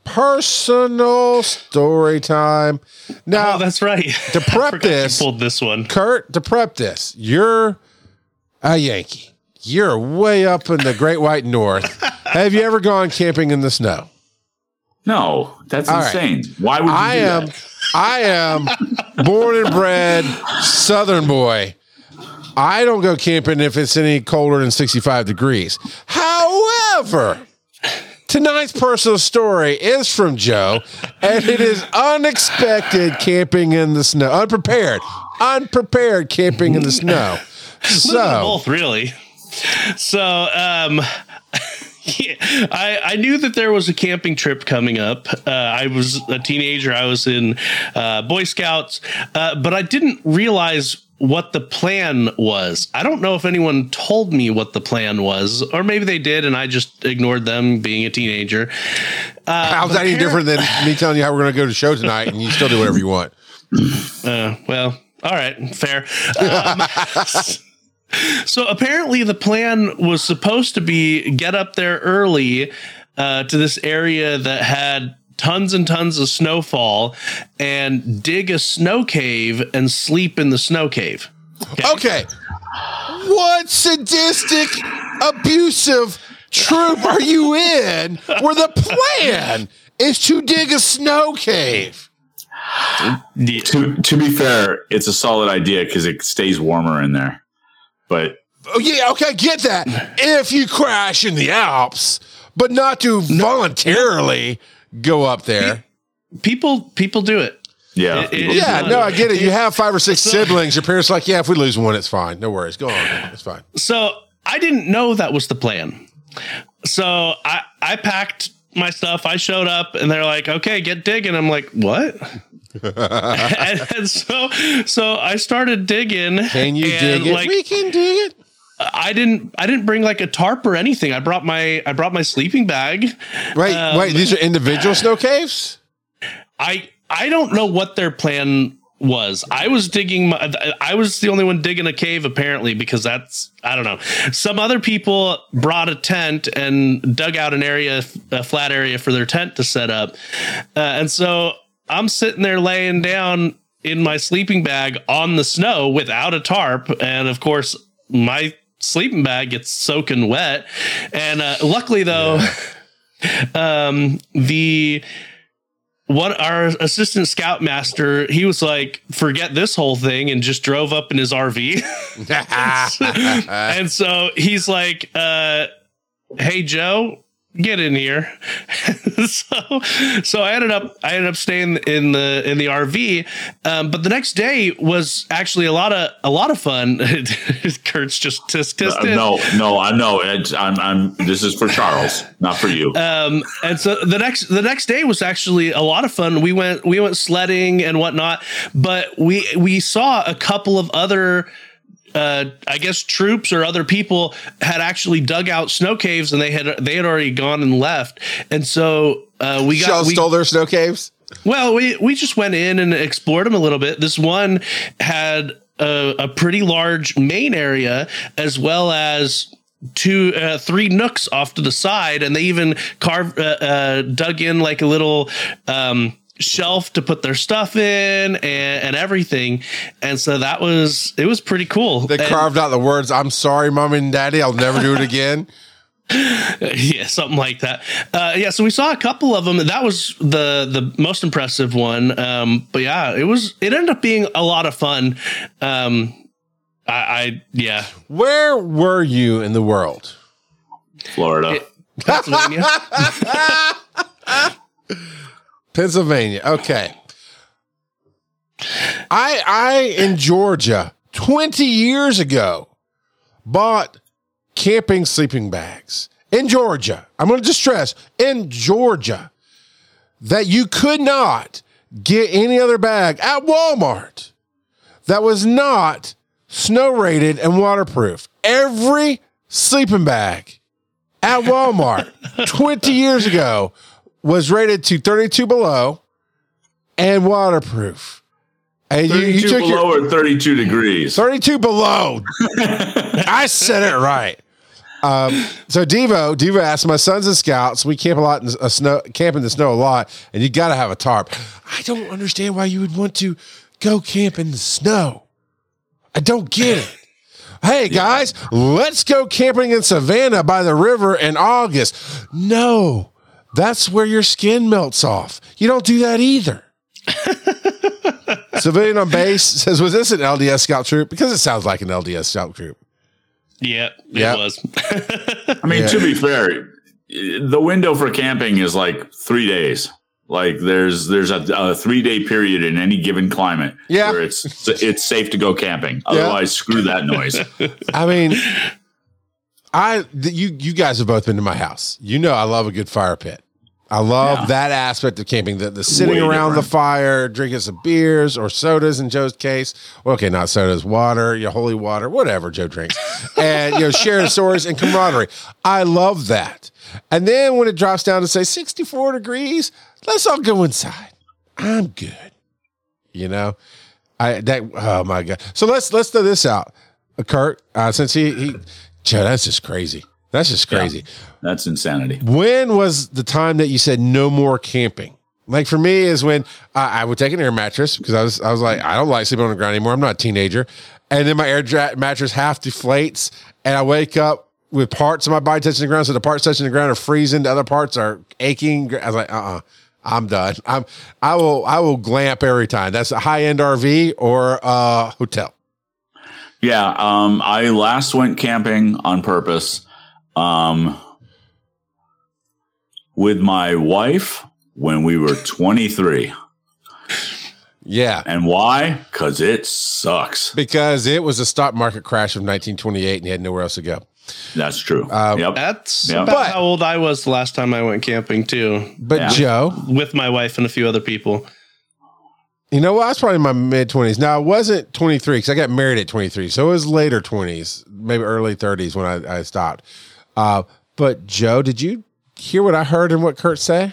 Now, that's right. To prep this, you pulled this one, Kurt. To prep this, you're a Yankee. You're way up in the Great White North. Have you ever gone camping in the snow? No, that's all insane. Right. Why would you do that? I am born and bred Southern boy. I don't go camping if it's any colder than 65 degrees. However, tonight's personal story is from Joe, and it is unexpected camping in the snow. Unprepared camping in the snow. So both, really. So, I knew that there was a camping trip coming up. I was a teenager. I was in Boy Scouts, but I didn't realize what the plan was. I don't know if anyone told me what the plan was, or maybe they did and I just ignored them being a teenager. How's that any different than me telling you how we're going to go to the show tonight and you still do whatever you want? Well, all right, fair. So apparently the plan was supposed to be get up there early to this area that had tons and tons of snowfall and dig a snow cave and sleep in the snow cave. Okay. What sadistic, abusive troop are you in where the plan is to dig a snow cave? Yeah. To be fair, it's a solid idea because it stays warmer in there. But yeah, okay, get that. If you crash in the Alps, but not to voluntarily go up there. People do it. Yeah. I get it. You have 5 or 6 siblings. Your parents are like, yeah, if we lose one, it's fine. No worries. Go on. It's fine. So I didn't know that was the plan. So I packed my stuff. I showed up and they're like, okay, get digging. I'm like, what? and so I started digging. Can you dig it? Like, we can dig it. I didn't bring like a tarp or anything. I brought my sleeping bag. Wait, these are individual snow caves? I don't know what their plan was. I was the only one digging a cave apparently, because I don't know. Some other people brought a tent and dug out a flat area for their tent to set up. And so I'm sitting there laying down in my sleeping bag on the snow without a tarp. And of course my sleeping bag gets soaking wet. And luckily though, our assistant scoutmaster, he was like, forget this whole thing, and just drove up in his RV. and so he's like, hey Joe, get in here. so I ended up staying in the RV. But the next day was actually a lot of fun. Kurt's just no, I know. I'm this is for Charles, not for you. And so the next day was actually a lot of fun. We went sledding and whatnot, but we saw a couple of other I guess troops or other people had actually dug out snow caves, and they had already gone and left. And so we stole their snow caves. Well, we just went in and explored them a little bit. This one had a pretty large main area, as well as three nooks off to the side, and they even dug in like a little shelf to put their stuff in and everything. And so it was pretty cool. They carved out the words, "I'm sorry, Mom and Daddy, I'll never do it again." Yeah, something like that. So we saw a couple of them. That was the most impressive one. But yeah, it ended up being a lot of fun. Where were you in the world? Florida. Pennsylvania. Pennsylvania. Okay. I in Georgia 20 years ago bought camping sleeping bags in Georgia. I'm going to just stress in Georgia that you could not get any other bag at Walmart that was not snow rated and waterproof. Every sleeping bag at Walmart 20 years ago was rated to 32 below and waterproof. And 32 you took below or 32 degrees. 32 below. I said it right. So Devo asked, my son's a scout, so we camp a lot in camp in the snow a lot, and you got to have a tarp. I don't understand why you would want to go camp in the snow. I don't get it. Hey guys, let's go camping in Savannah by the river in August. No, that's where your skin melts off. You don't do that either. Civilian on base says, was this an LDS scout troop? Because it sounds like an LDS scout troop. Yeah, it was. I mean, to be fair, the window for camping is like 3 days. Like there's a 3-day period in any given climate where it's safe to go camping. Otherwise, screw that noise. I mean, you guys have both been to my house. You know, I love a good fire pit. I love that aspect of camping, the sitting around the fire, drinking some beers or sodas in Joe's case. Well, okay, not sodas, water, your holy water, whatever Joe drinks. And, sharing stories and camaraderie. I love that. And then when it drops down to say 64 degrees, let's all go inside. I'm good. Oh my God. So let's throw this out. Kurt, since Joe, that's just crazy. That's just crazy. Yeah, that's insanity. When was the time that you said no more camping? Like for me is when I would take an air mattress because I was like, I don't like sleeping on the ground anymore. I'm not a teenager. And then my air mattress half deflates and I wake up with parts of my body touching the ground. So the parts touching the ground are freezing. The other parts are aching. I was like, I'm done. I will glamp every time. That's a high-end RV or a hotel. Yeah. I last went camping on purpose. With my wife when we were 23. Yeah. And why? Because it sucks. Because it was a stock market crash of 1928 and you had nowhere else to go. That's true. That's about how old I was the last time I went camping too. But Joe, with my wife and a few other people. You know what? I was probably in my mid-20s. Now, I wasn't 23 because I got married at 23. So it was later 20s, maybe early 30s when I stopped. But Joe, did you hear what I heard and what Kurt said?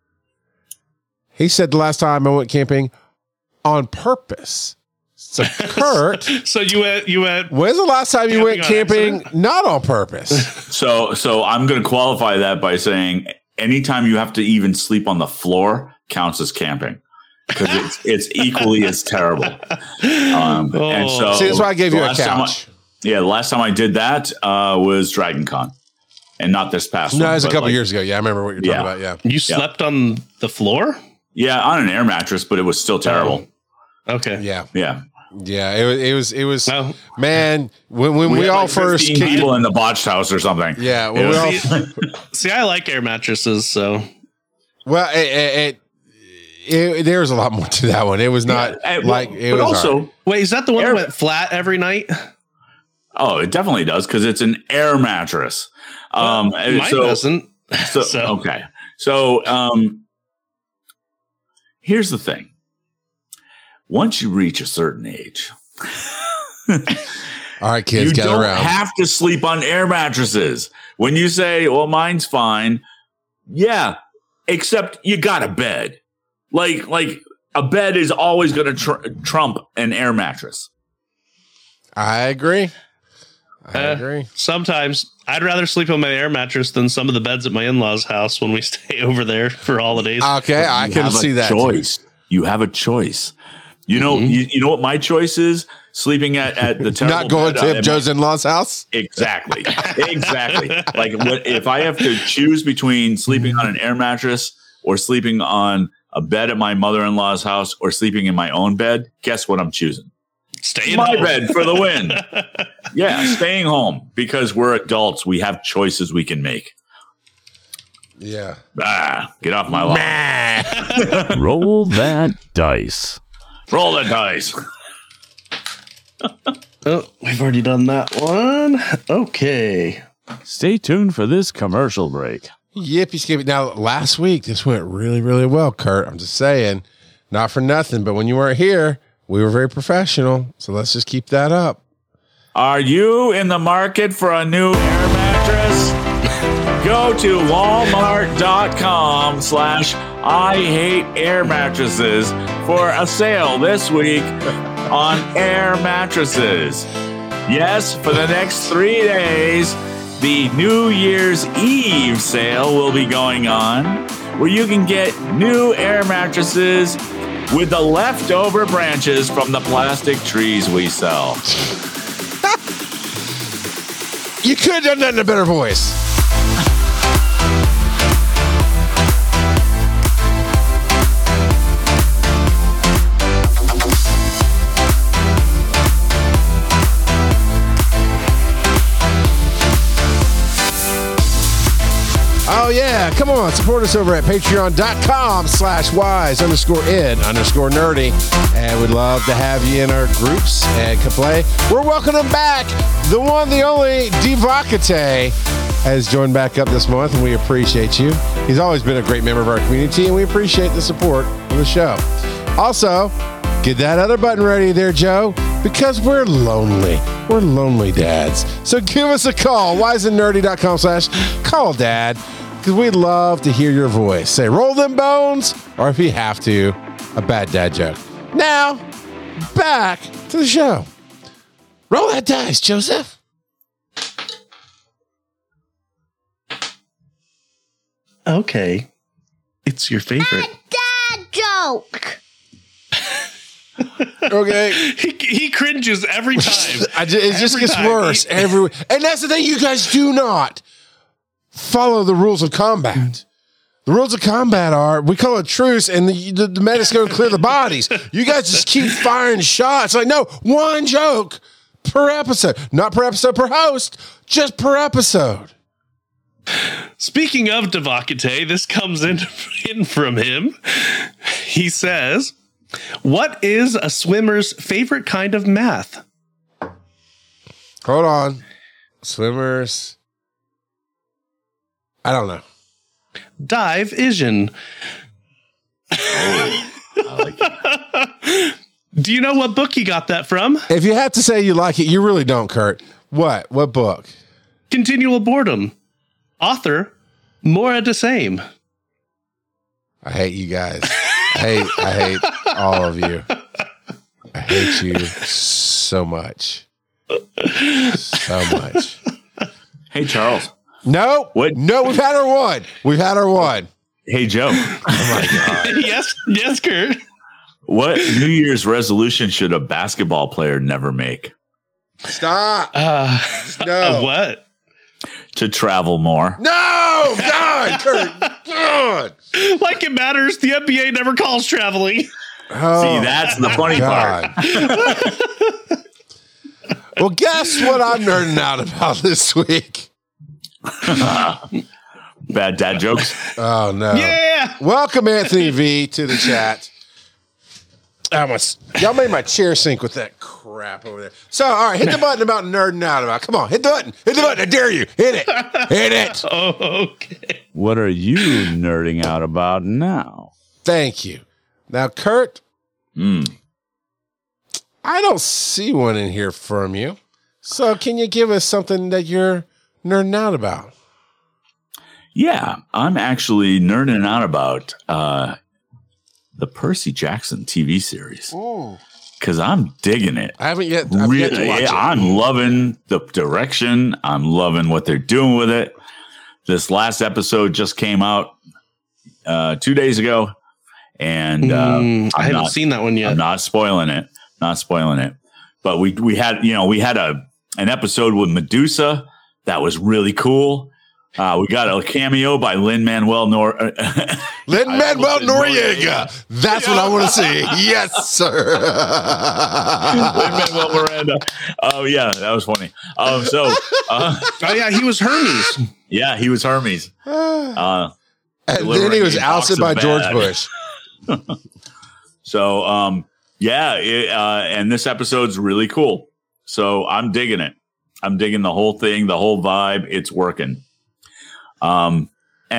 He said the last time I went camping on purpose. So Kurt, so you went. When's the last time you went camping not on purpose? So I'm going to qualify that by saying anytime you have to even sleep on the floor counts as camping. Because it's equally as terrible. And so see, that's why I gave you a couch. The last time I did that was Dragon Con. And not this past one. No, it was a couple years ago. Yeah, I remember what you're talking about. Yeah. You slept on the floor? Yeah, on an air mattress, but it was still terrible. Okay. Yeah. Yeah. Yeah, it was man, when we all first kicked people in the botched house or something. Yeah, see, I like air mattresses, so well, there was a lot more to that one. It was not it was also hard. Wait, is that the one that went flat every night? Oh, it definitely does because it's an air mattress. Mine doesn't. So okay. So here's the thing. Once you reach a certain age, all right, kids, you don't have to sleep on air mattresses. When you say, "Well, mine's fine," yeah, except you got a bed. Like a bed is always going to trump an air mattress. I agree. I agree. Sometimes I'd rather sleep on my air mattress than some of the beds at my in-laws' house when we stay over there for holidays. Okay, I can see that. Choice. You have a choice. You know, you know what my choice is? Sleeping at the terrible Not going bed to Joe's in-laws' house? Exactly. Like if I have to choose between sleeping on an air mattress or sleeping on a bed at my mother-in-law's house or sleeping in my own bed, guess what I'm choosing? Stay My home. bed for the win. Yeah, staying home because we're adults. We have choices we can make. Yeah. Get off my lawn. Roll that dice. Roll the dice. Oh, we've already done that one. Okay. Stay tuned for this commercial break. Yippee skippy. Now, last week, this went really, really well, Kurt. I'm just saying, not for nothing, but when you weren't here, we were very professional. So let's just keep that up. Are you in the market for a new air mattress? Go to walmart.com/I hate air mattresses for a sale this week on air mattresses. Yes, for the next 3 days, the New Year's Eve sale will be going on where you can get new air mattresses with the leftover branches from the plastic trees we sell. You could have done that in a better voice. Oh, yeah. Come on. Support us over at patreon.com/wise_in_nerdy. And we'd love to have you in our groups and can play. We're welcoming back the one, the only Divakate has joined back up this month, and we appreciate you. He's always been a great member of our community, and we appreciate the support of the show. Also, get that other button ready there, Joe, because we're lonely. We're lonely dads. So give us a call, wiseandnerdy.com/call dad, because we'd love to hear your voice. Say, roll them bones, or if you have to, a bad dad joke. Now, back to the show. Roll that dice, Joseph. Okay. It's your favorite. Dad joke. Okay. He cringes every time. It just Every gets time. worse. And that's the thing, you guys do not follow the rules of combat. The rules of combat are, we call it truce, and the medics go clear the bodies. You guys just keep firing shots. Like, no, one joke per episode. Not per episode per host, just per episode. Speaking of Devakate, this comes in from him. He says, what is a swimmer's favorite kind of math? Hold on. Swimmers. I don't know. Dive-ision. I like it. Do you know what book he got that from? If you have to say you like it, you really don't, Kurt. What? What book? Continual Boredom. Author, Maura DeSame. I hate you guys. I hate all of you. I hate you so much. So much. Hey, Charles. No. What? No, we've had our one. We've had our one. Hey, Joe. Oh my God. yes, Kurt. What New Year's resolution should a basketball player never make? Stop. No. What? To travel more. No. God, Kurt. God. Like it matters. The NBA never calls traveling. Oh, See, that's the funny part. God. Well, guess what I'm nerding out about this week? Bad dad jokes. Oh, no. Yeah. Welcome, Anthony V, to the chat. Y'all made my chair sink with that crap over there. So, all right, hit the button about nerding out about. Come on, hit the button. Hit the button. I dare you. Hit it. Hit it. Oh, okay. What are you nerding out about now? Thank you. Now, Kurt, I don't see one in here from you. So, can you give us something that you're nerding out about? Yeah, I'm actually nerding out about the Percy Jackson TV series. because I'm digging it. I haven't yet. I've yet to watch it. I'm loving the direction. I'm loving what they're doing with it. This last episode just came out 2 days ago, and I haven't seen that one yet. I'm not spoiling it. But we had an episode with Medusa that was really cool. We got a cameo by Lin-Manuel Noriega. That's what I want to see. Yes, sir. Lin-Manuel Miranda. Oh yeah, that was funny. He was Hermes. Yeah, he was Hermes. And then he was ousted by George Bush. So, and this episode's really cool. So I'm digging it. I'm digging the whole thing, the whole vibe. It's working. So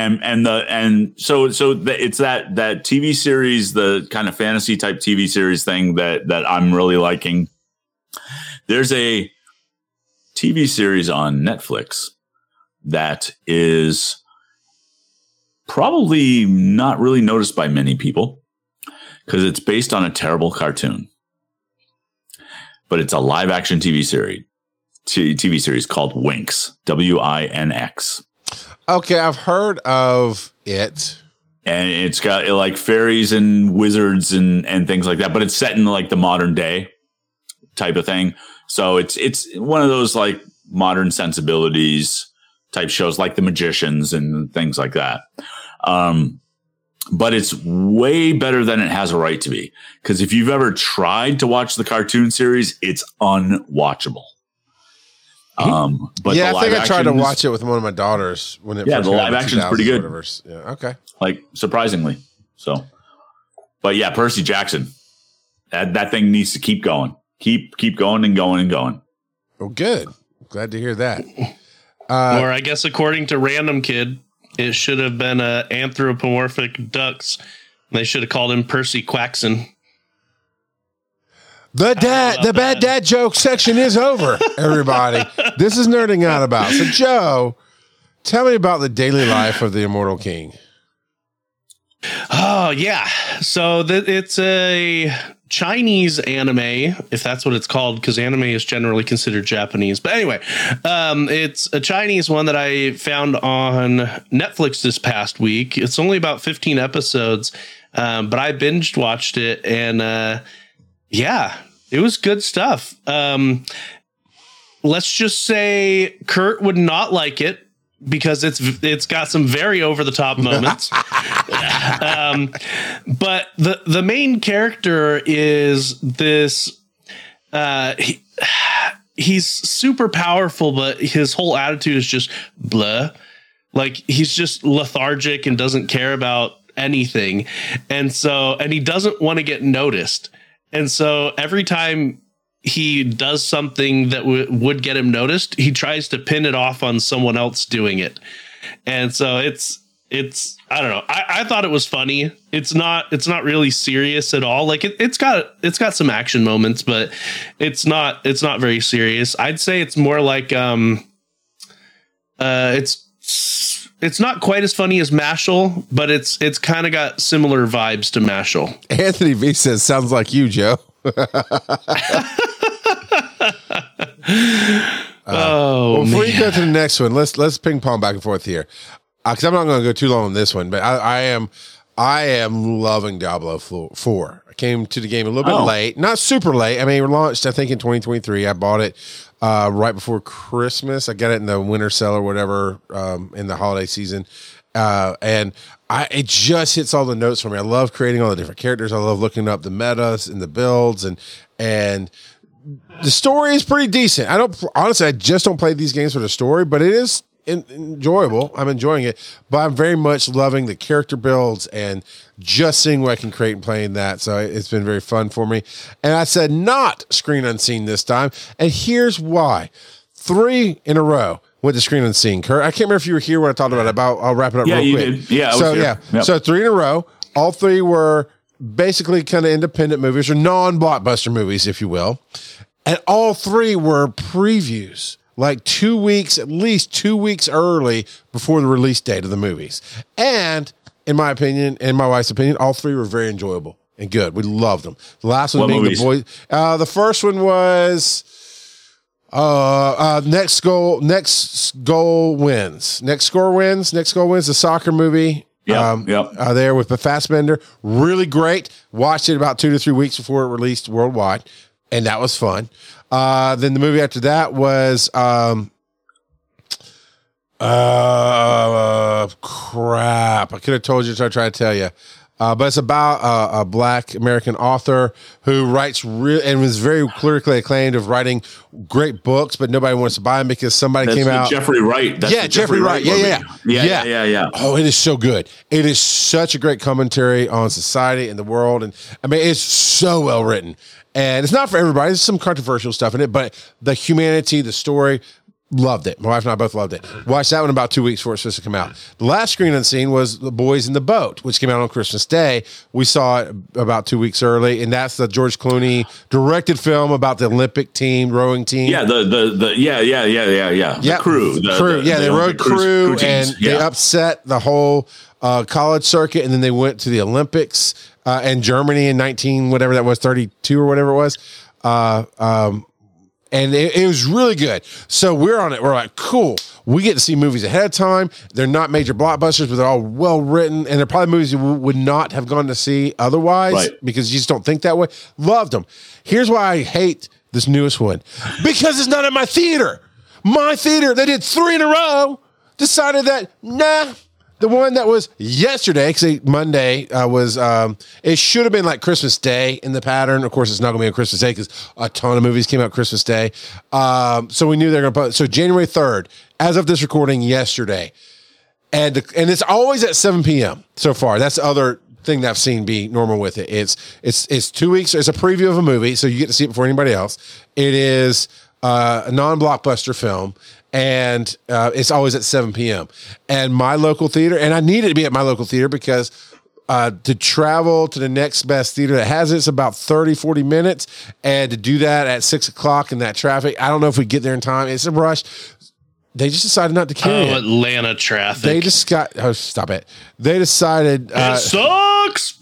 it's that TV series, the kind of fantasy type TV series thing that I'm really liking. There's a TV series on Netflix that is probably not really noticed by many people because it's based on a terrible cartoon, but it's a live action TV series called Winx, Winx. Okay, I've heard of it. And it's got like fairies and wizards and things like that, but it's set in like the modern day type of thing. So it's one of those like modern sensibilities type shows like The Magicians and things like that. But it's way better than it has a right to be. Because if you've ever tried to watch the cartoon series, it's unwatchable. But I think I tried to watch it with one of my daughters when it first the live action's pretty good. Yeah, okay. Like surprisingly. So, but yeah, Percy Jackson, that thing needs to keep going, keep going and going and going. Oh, good. Glad to hear that. Or I guess according to Random Kid, it should have been anthropomorphic ducks. They should have called him Percy Quackson. The bad dad joke section is over, everybody. This is Nerding Out About. So, Joe, tell me about the daily life of the Immortal King. Oh, yeah. So it's a Chinese anime, if that's what it's called, because anime is generally considered Japanese. But anyway, it's a Chinese one that I found on Netflix this past week. It's only about 15 episodes, but I binged watched it, and it was good stuff. Let's just say Kurt would not like it because it's got some very over the top moments. But the main character is this. He's super powerful, but his whole attitude is just blah. Like he's just lethargic and doesn't care about anything, and he doesn't want to get noticed. And so every time he does something that would get him noticed, he tries to pin it off on someone else doing it. And so it's I don't know. I thought it was funny. It's not really serious at all. Like it's got some action moments, but it's not very serious. I'd say it's more like it's not quite as funny as Mashal, but it's kind of got similar vibes to Mashal. Anthony V says, sounds like you, Joe. Before you go to the next one, let's ping pong back and forth here, because I'm not going to go too long on this one. But I am loving Diablo 4. I came to the game a little bit late, not super late. I mean, it launched I think in 2023. I bought it right before Christmas. I got it in the winter sale or whatever in the holiday season, and it just hits all the notes for me. I love creating all the different characters. I love looking up the metas and the builds, and the story is pretty decent. I just don't play these games for the story, but it is enjoyable. I'm enjoying it, but I'm very much loving the character builds and just seeing what I can create and playing that. So it's been very fun for me. And I said not Screen Unseen this time, and here's why: 3 in a row went to Screen Unseen. Kurt, I can't remember if you were here when I talked about it. I'll wrap it up real quick. Yeah, you did. Yeah, I was here. Yep. So 3 in a row. All 3 were basically kind of independent movies or non-blockbuster movies, if you will. And all 3 were previews, like 2 weeks, at least 2 weeks early before the release date of the movies. And in my opinion, and my wife's opinion, all 3 were very enjoyable. and good. We loved them. The last one What being movies? The Boys. The first one was Next Goal Wins. Next Goal Wins, the soccer movie. Yep. There with the Fassbender. Really great. Watched it about 2 to 3 weeks before it released worldwide, and that was fun. Then the movie after that was crap. I could have told you, so I tried to tell you. But it's about a Black American author who writes and was very critically acclaimed of writing great books, but nobody wants to buy them because somebody came out. Jeffrey Wright. That's the Jeffrey Wright. movie. Yeah. Oh, it is so good. It is such a great commentary on society and the world, and I mean, it's so well written. And it's not for everybody. There's some controversial stuff in it, but the humanity, the story. Loved it. My wife and I both loved it. Watched that one about 2 weeks before it's supposed to come out. The last screen unseen was The Boys in the Boat, which came out on Christmas Day. We saw it about 2 weeks early, and that's the George Clooney directed film about the Olympic team, rowing team. Yeah, the crew. They rowed crew, and they upset the whole college circuit, and then they went to the Olympics in Germany in 32 or whatever it was. And it was really good. So we're on it. We're like, cool. We get to see movies ahead of time. They're not major blockbusters, but they're all well written. And they're probably movies you would not have gone to see otherwise because you just don't think that way. Loved them. Here's why I hate this newest one. Because it's not at my theater. My theater, they did 3 in a row, decided that, nah. The one that was yesterday, because Monday it should have been like Christmas Day in the pattern. Of course, it's not going to be on Christmas Day because a ton of movies came out Christmas Day. So we knew they were going to put. So January 3rd, as of this recording, yesterday, and it's always at 7 p.m. so far. That's the other thing that I've seen be normal with it. It's 2 weeks. It's a preview of a movie, so you get to see it before anybody else. It is a non-blockbuster film. And it's always at 7 p.m. And my local theater, and I need it to be at my local theater because to travel to the next best theater that has it's about 30, 40 minutes. And to do that at 6 o'clock in that traffic, I don't know if we get there in time. It's a rush. They just decided not to carry it. Atlanta traffic. They just got, stop it. They decided. It sucks.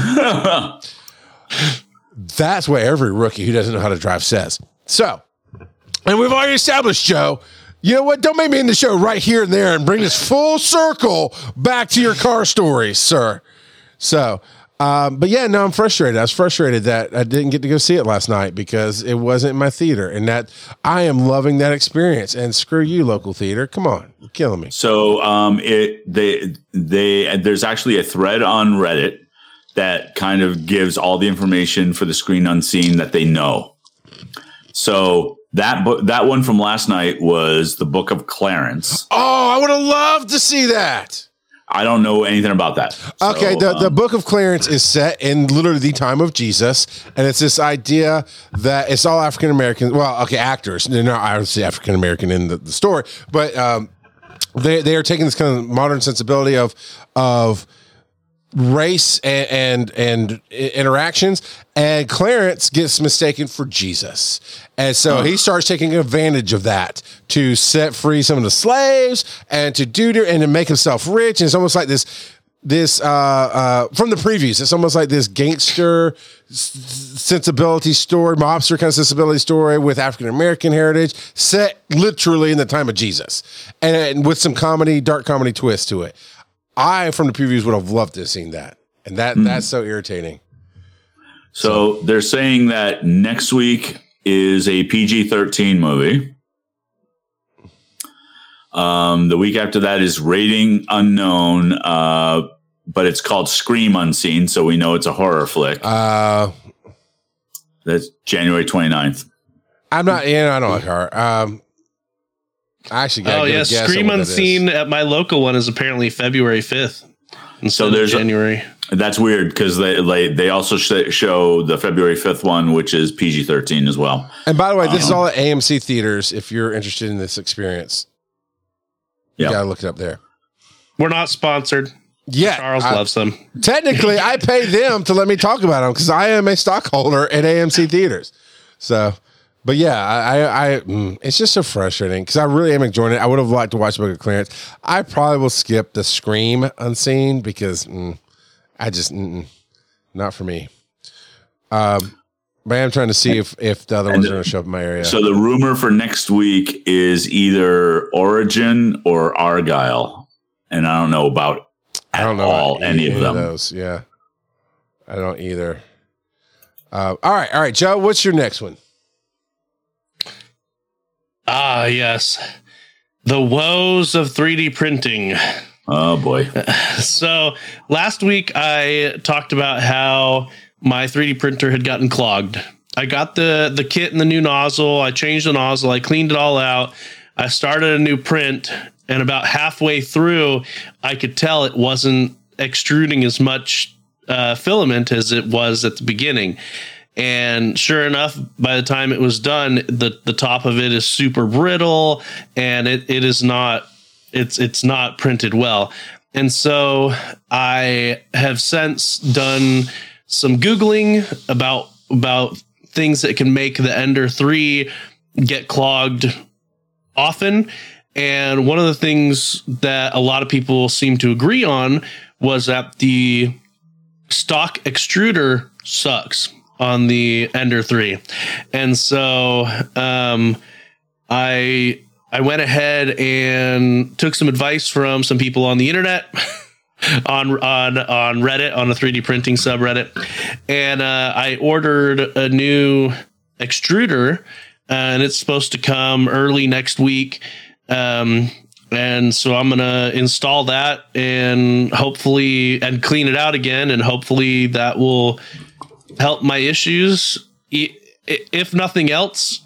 That's what every rookie who doesn't know how to drive says. So, and we've already established, Joe, you know what? Don't make me end the show right here and there and bring us full circle back to your car stories, sir. So, but yeah, no, I'm frustrated. I was frustrated that I didn't get to go see it last night because it wasn't in my theater, and that I am loving that experience. And screw you, local theater. Come on, you're killing me. So, there's actually a thread on Reddit that kind of gives all the information for the screen unseen that they know. So that one from last night was the Book of Clarence. Oh, I would have loved to see that. I don't know anything about that. Okay, So, the Book of Clarence is set in literally the time of Jesus, and it's this idea that it's all African Americans. Well, okay, actors. They're not obviously African American in the story, but they are taking this kind of modern sensibility of race and interactions, and Clarence gets mistaken for Jesus, and so he starts taking advantage of that to set free some of the slaves and to and to make himself rich. And it's almost like this from the previews, it's almost like this gangster sensibility story, mobster kind of sensibility story with African American heritage, set literally in the time of Jesus, and with some dark comedy twist to it. I, from the previews, would have loved to have seen that. And that's so irritating. So they're saying that next week is a PG-13 movie. The week after that is Rating Unknown, but it's called Scream Unseen, so we know it's a horror flick. That's January 29th. I don't like horror. I actually got a guess. Scream Unseen at my local one is apparently February 5th. So there's January. That's weird because they also show the February 5th one, which is PG-13 as well. And by the way, this is all at AMC theaters. If you're interested in this experience, you gotta look it up there. We're not sponsored. Yeah, Charles loves them. Technically, I pay them to let me talk about them because I am a stockholder at AMC theaters. So. But yeah, it's just so frustrating because I really am enjoying it. I would have liked to watch Book of Clarence. I probably will skip the Scream Unseen because I just not for me. But I'm trying to see if the other ones are going to show up in my area. So the rumor for next week is either Origin or Argyle, and I don't know about any of them. Those. Yeah, I don't either. All right, Joe. What's your next one? Ah, yes, the woes of 3D printing. Oh boy! So last week I talked about how my 3D printer had gotten clogged. I got the kit and the new nozzle. I changed the nozzle. I cleaned it all out. I started a new print, and about halfway through, I could tell it wasn't extruding as much filament as it was at the beginning. And sure enough, by the time it was done, the top of it is super brittle, and it is not. It's not printed well. And so I have since done some Googling about things that can make the Ender 3 get clogged often. And one of the things that a lot of people seem to agree on was that the stock extruder sucks on the Ender 3. And so I went ahead and took some advice from some people on the internet. on Reddit, on a 3D printing subreddit, and I ordered a new extruder, and it's supposed to come early next week. And so I'm gonna install that and hopefully clean it out again, and hopefully that will help my issues. If nothing else,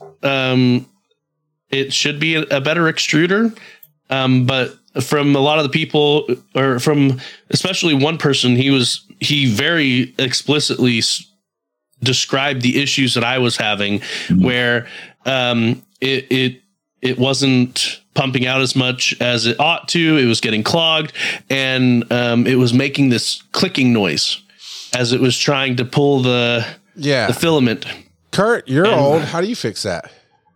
it should be a better extruder, but from a lot of the people, or from especially one person, he very explicitly described the issues that I was having, where it wasn't pumping out as much as it ought to. It was getting clogged, and it was making this clicking noise as it was trying to pull the filament. Kurt, you're old. How do you fix that?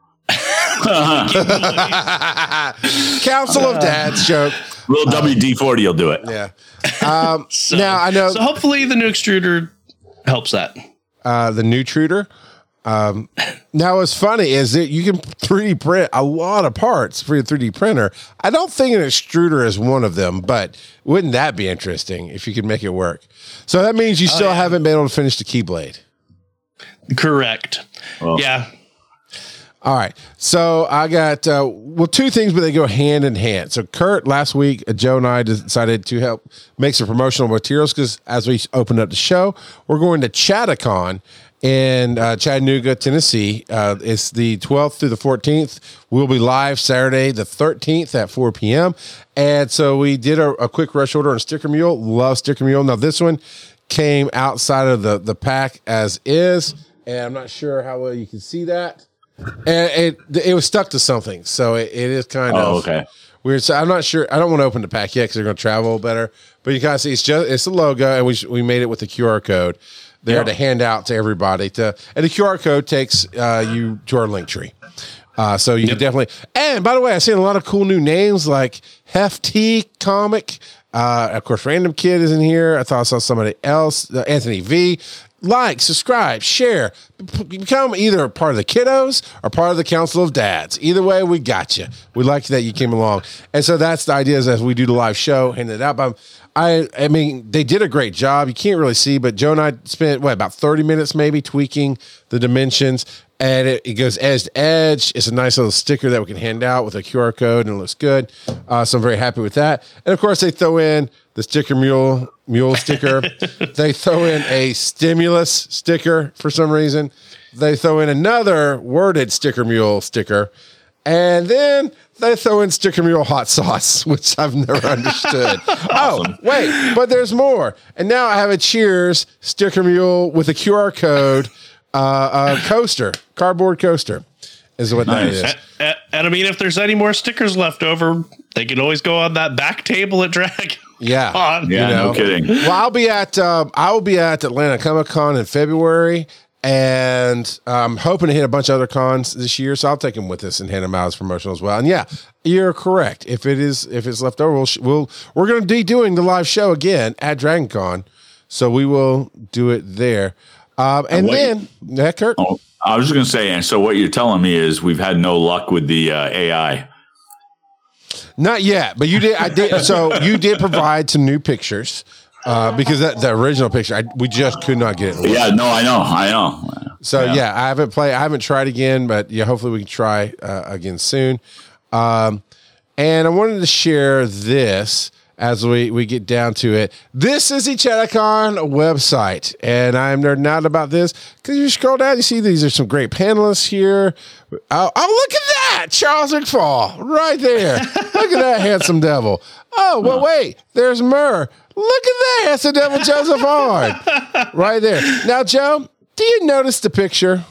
Council of Dads joke. Little WD-40 will do it. Yeah. Now I know. So hopefully the new extruder helps that. The new extruder. Now what's funny is that you can 3D print a lot of parts for your 3D printer. I don't think an extruder is one of them, but wouldn't that be interesting if you could make it work? So that means you still haven't been able to finish the Keyblade. Correct. Well, yeah. All right. So I got, two things, but they go hand in hand. So Kurt, last week, Joe and I decided to help make some promotional materials because as we opened up the show, we're going to Chattacon in Chattanooga, Tennessee. It's the 12th through the 14th. We'll be live Saturday, the 13th at 4 p.m. And so we did a quick rush order on Sticker Mule. Love Sticker Mule. Now this one came outside of the pack as is, and I'm not sure how well you can see that. And it was stuck to something, so it is kind of weird. So I'm not sure. I don't want to open the pack yet because they're going to travel better. But you kind of see it's the logo, and we made it with the QR code there to hand out to everybody. And the QR code takes you to our link tree. So you can definitely. And by the way, I've seen a lot of cool new names like Hefty Comic. Of course, Random Kid is in here. I thought I saw somebody else, Anthony V. Like, subscribe, share, become either part of the kiddos or part of the Council of Dads. Either way, we got you. We like that you came along. And so that's the idea is as we do the live show, handing it out. But I mean, they did a great job. You can't really see, but Joe and I spent, about 30 minutes maybe tweaking the dimensions. And it goes edge to edge. It's a nice little sticker that we can hand out with a QR code, and it looks good. So I'm very happy with that. And, of course, they throw in the Sticker Mule sticker. They throw in a stimulus sticker for some reason. They throw in another worded Sticker Mule sticker. And then they throw in Sticker Mule hot sauce, which I've never understood. Awesome. Oh, wait, but there's more. And now I have a Cheers Sticker Mule with a QR code coaster, cardboard coaster is what that is. And I mean, if there's any more stickers left over, they can always go on that back table at Drag. Yeah. No kidding. Well, I will be at Atlanta Comic Con in February, and I'm hoping to hit a bunch of other cons this year. So I'll take them with us and hand them out as promotional as well. And yeah, you're correct. If it's left over, we're going to be doing the live show again at Dragon Con, so we will do it there. And then, Kurt. Oh, I was just going to say, and so what you're telling me is we've had no luck with the AI. Not yet, but you did. I did. So you did provide some new pictures because the original picture, we just could not get it. Yeah, no, I know. So yeah, I haven't tried again, but yeah, hopefully we can try again soon. And I wanted to share this as we get down to it. This is the ChataCon website, and I'm nerding out about this because you scroll down, you see these are some great panelists here. Oh, look at that! Charles McFall, right there. Look at that handsome devil. Oh, well, wait, there's Murr. Look at that handsome devil, Joseph Hard, right there. Now, Joe, do you notice the picture?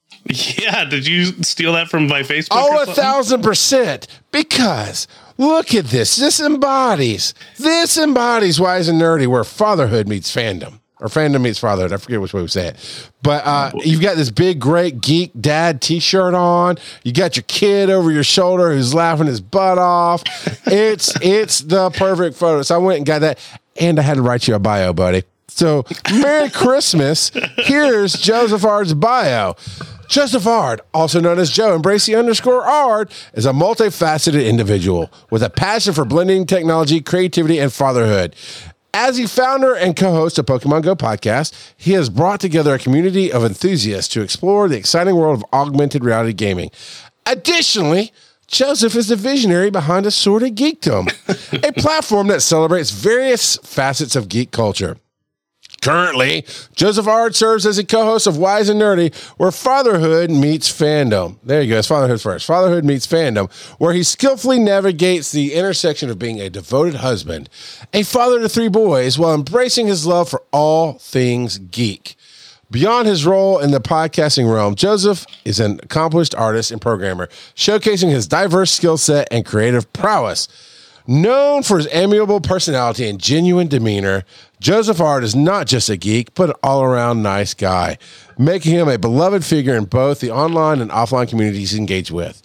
Yeah, did you steal that from my Facebook? Oh, 1,000%. Because look at this. This embodies Wise and Nerdy, where fatherhood meets fandom. Or fandom meets fatherhood. I forget which way we say it. But you've got this big, great geek dad t-shirt on. You got your kid over your shoulder who's laughing his butt off. It's the perfect photo. So I went and got that. And I had to write you a bio, buddy. So Merry Christmas. Here's Joseph Ard's bio. Joseph Ard, also known as Joe Embracy_Ard, is a multifaceted individual with a passion for blending technology, creativity, and fatherhood. As the founder and co-host of Pokemon Go podcast, he has brought together a community of enthusiasts to explore the exciting world of augmented reality gaming. Additionally, Joseph is the visionary behind Assorted Geekdom, a platform that celebrates various facets of geek culture. Currently, Joseph Ard serves as a co-host of Wise and Nerdy, where fatherhood meets fandom. There you go. It's fatherhood first. Fatherhood meets fandom, where he skillfully navigates the intersection of being a devoted husband, a father to 3 boys, while embracing his love for all things geek. Beyond his role in the podcasting realm, Joseph is an accomplished artist and programmer, showcasing his diverse skill set and creative prowess. Known for his amiable personality and genuine demeanor, Joseph Ard is not just a geek, but an all-around nice guy, making him a beloved figure in both the online and offline communities he's engaged with.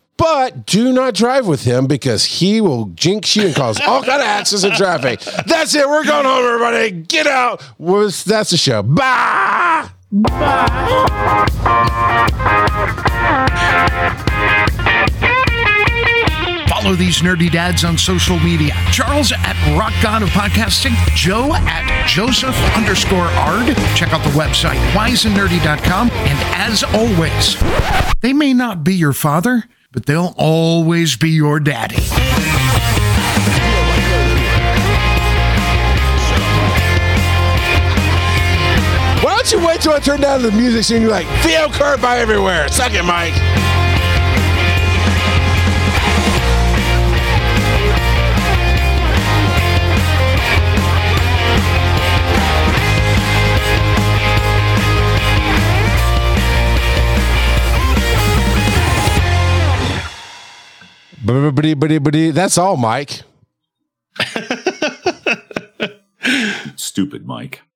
But do not drive with him because he will jinx you and cause all kind of accidents and traffic. That's it. We're going home, everybody. Get out. That's the show. Bye. Follow these nerdy dads on social media. Charles at Rock God of Podcasting. Joe at Joseph_Ard. Check out the website, wiseandnerdy.com. And as always, they may not be your father, but they'll always be your daddy. Why don't you wait till I turn down the music so you're like, Theo Kurt by everywhere. Suck it, Mike. That's all, Mike. Stupid Mike.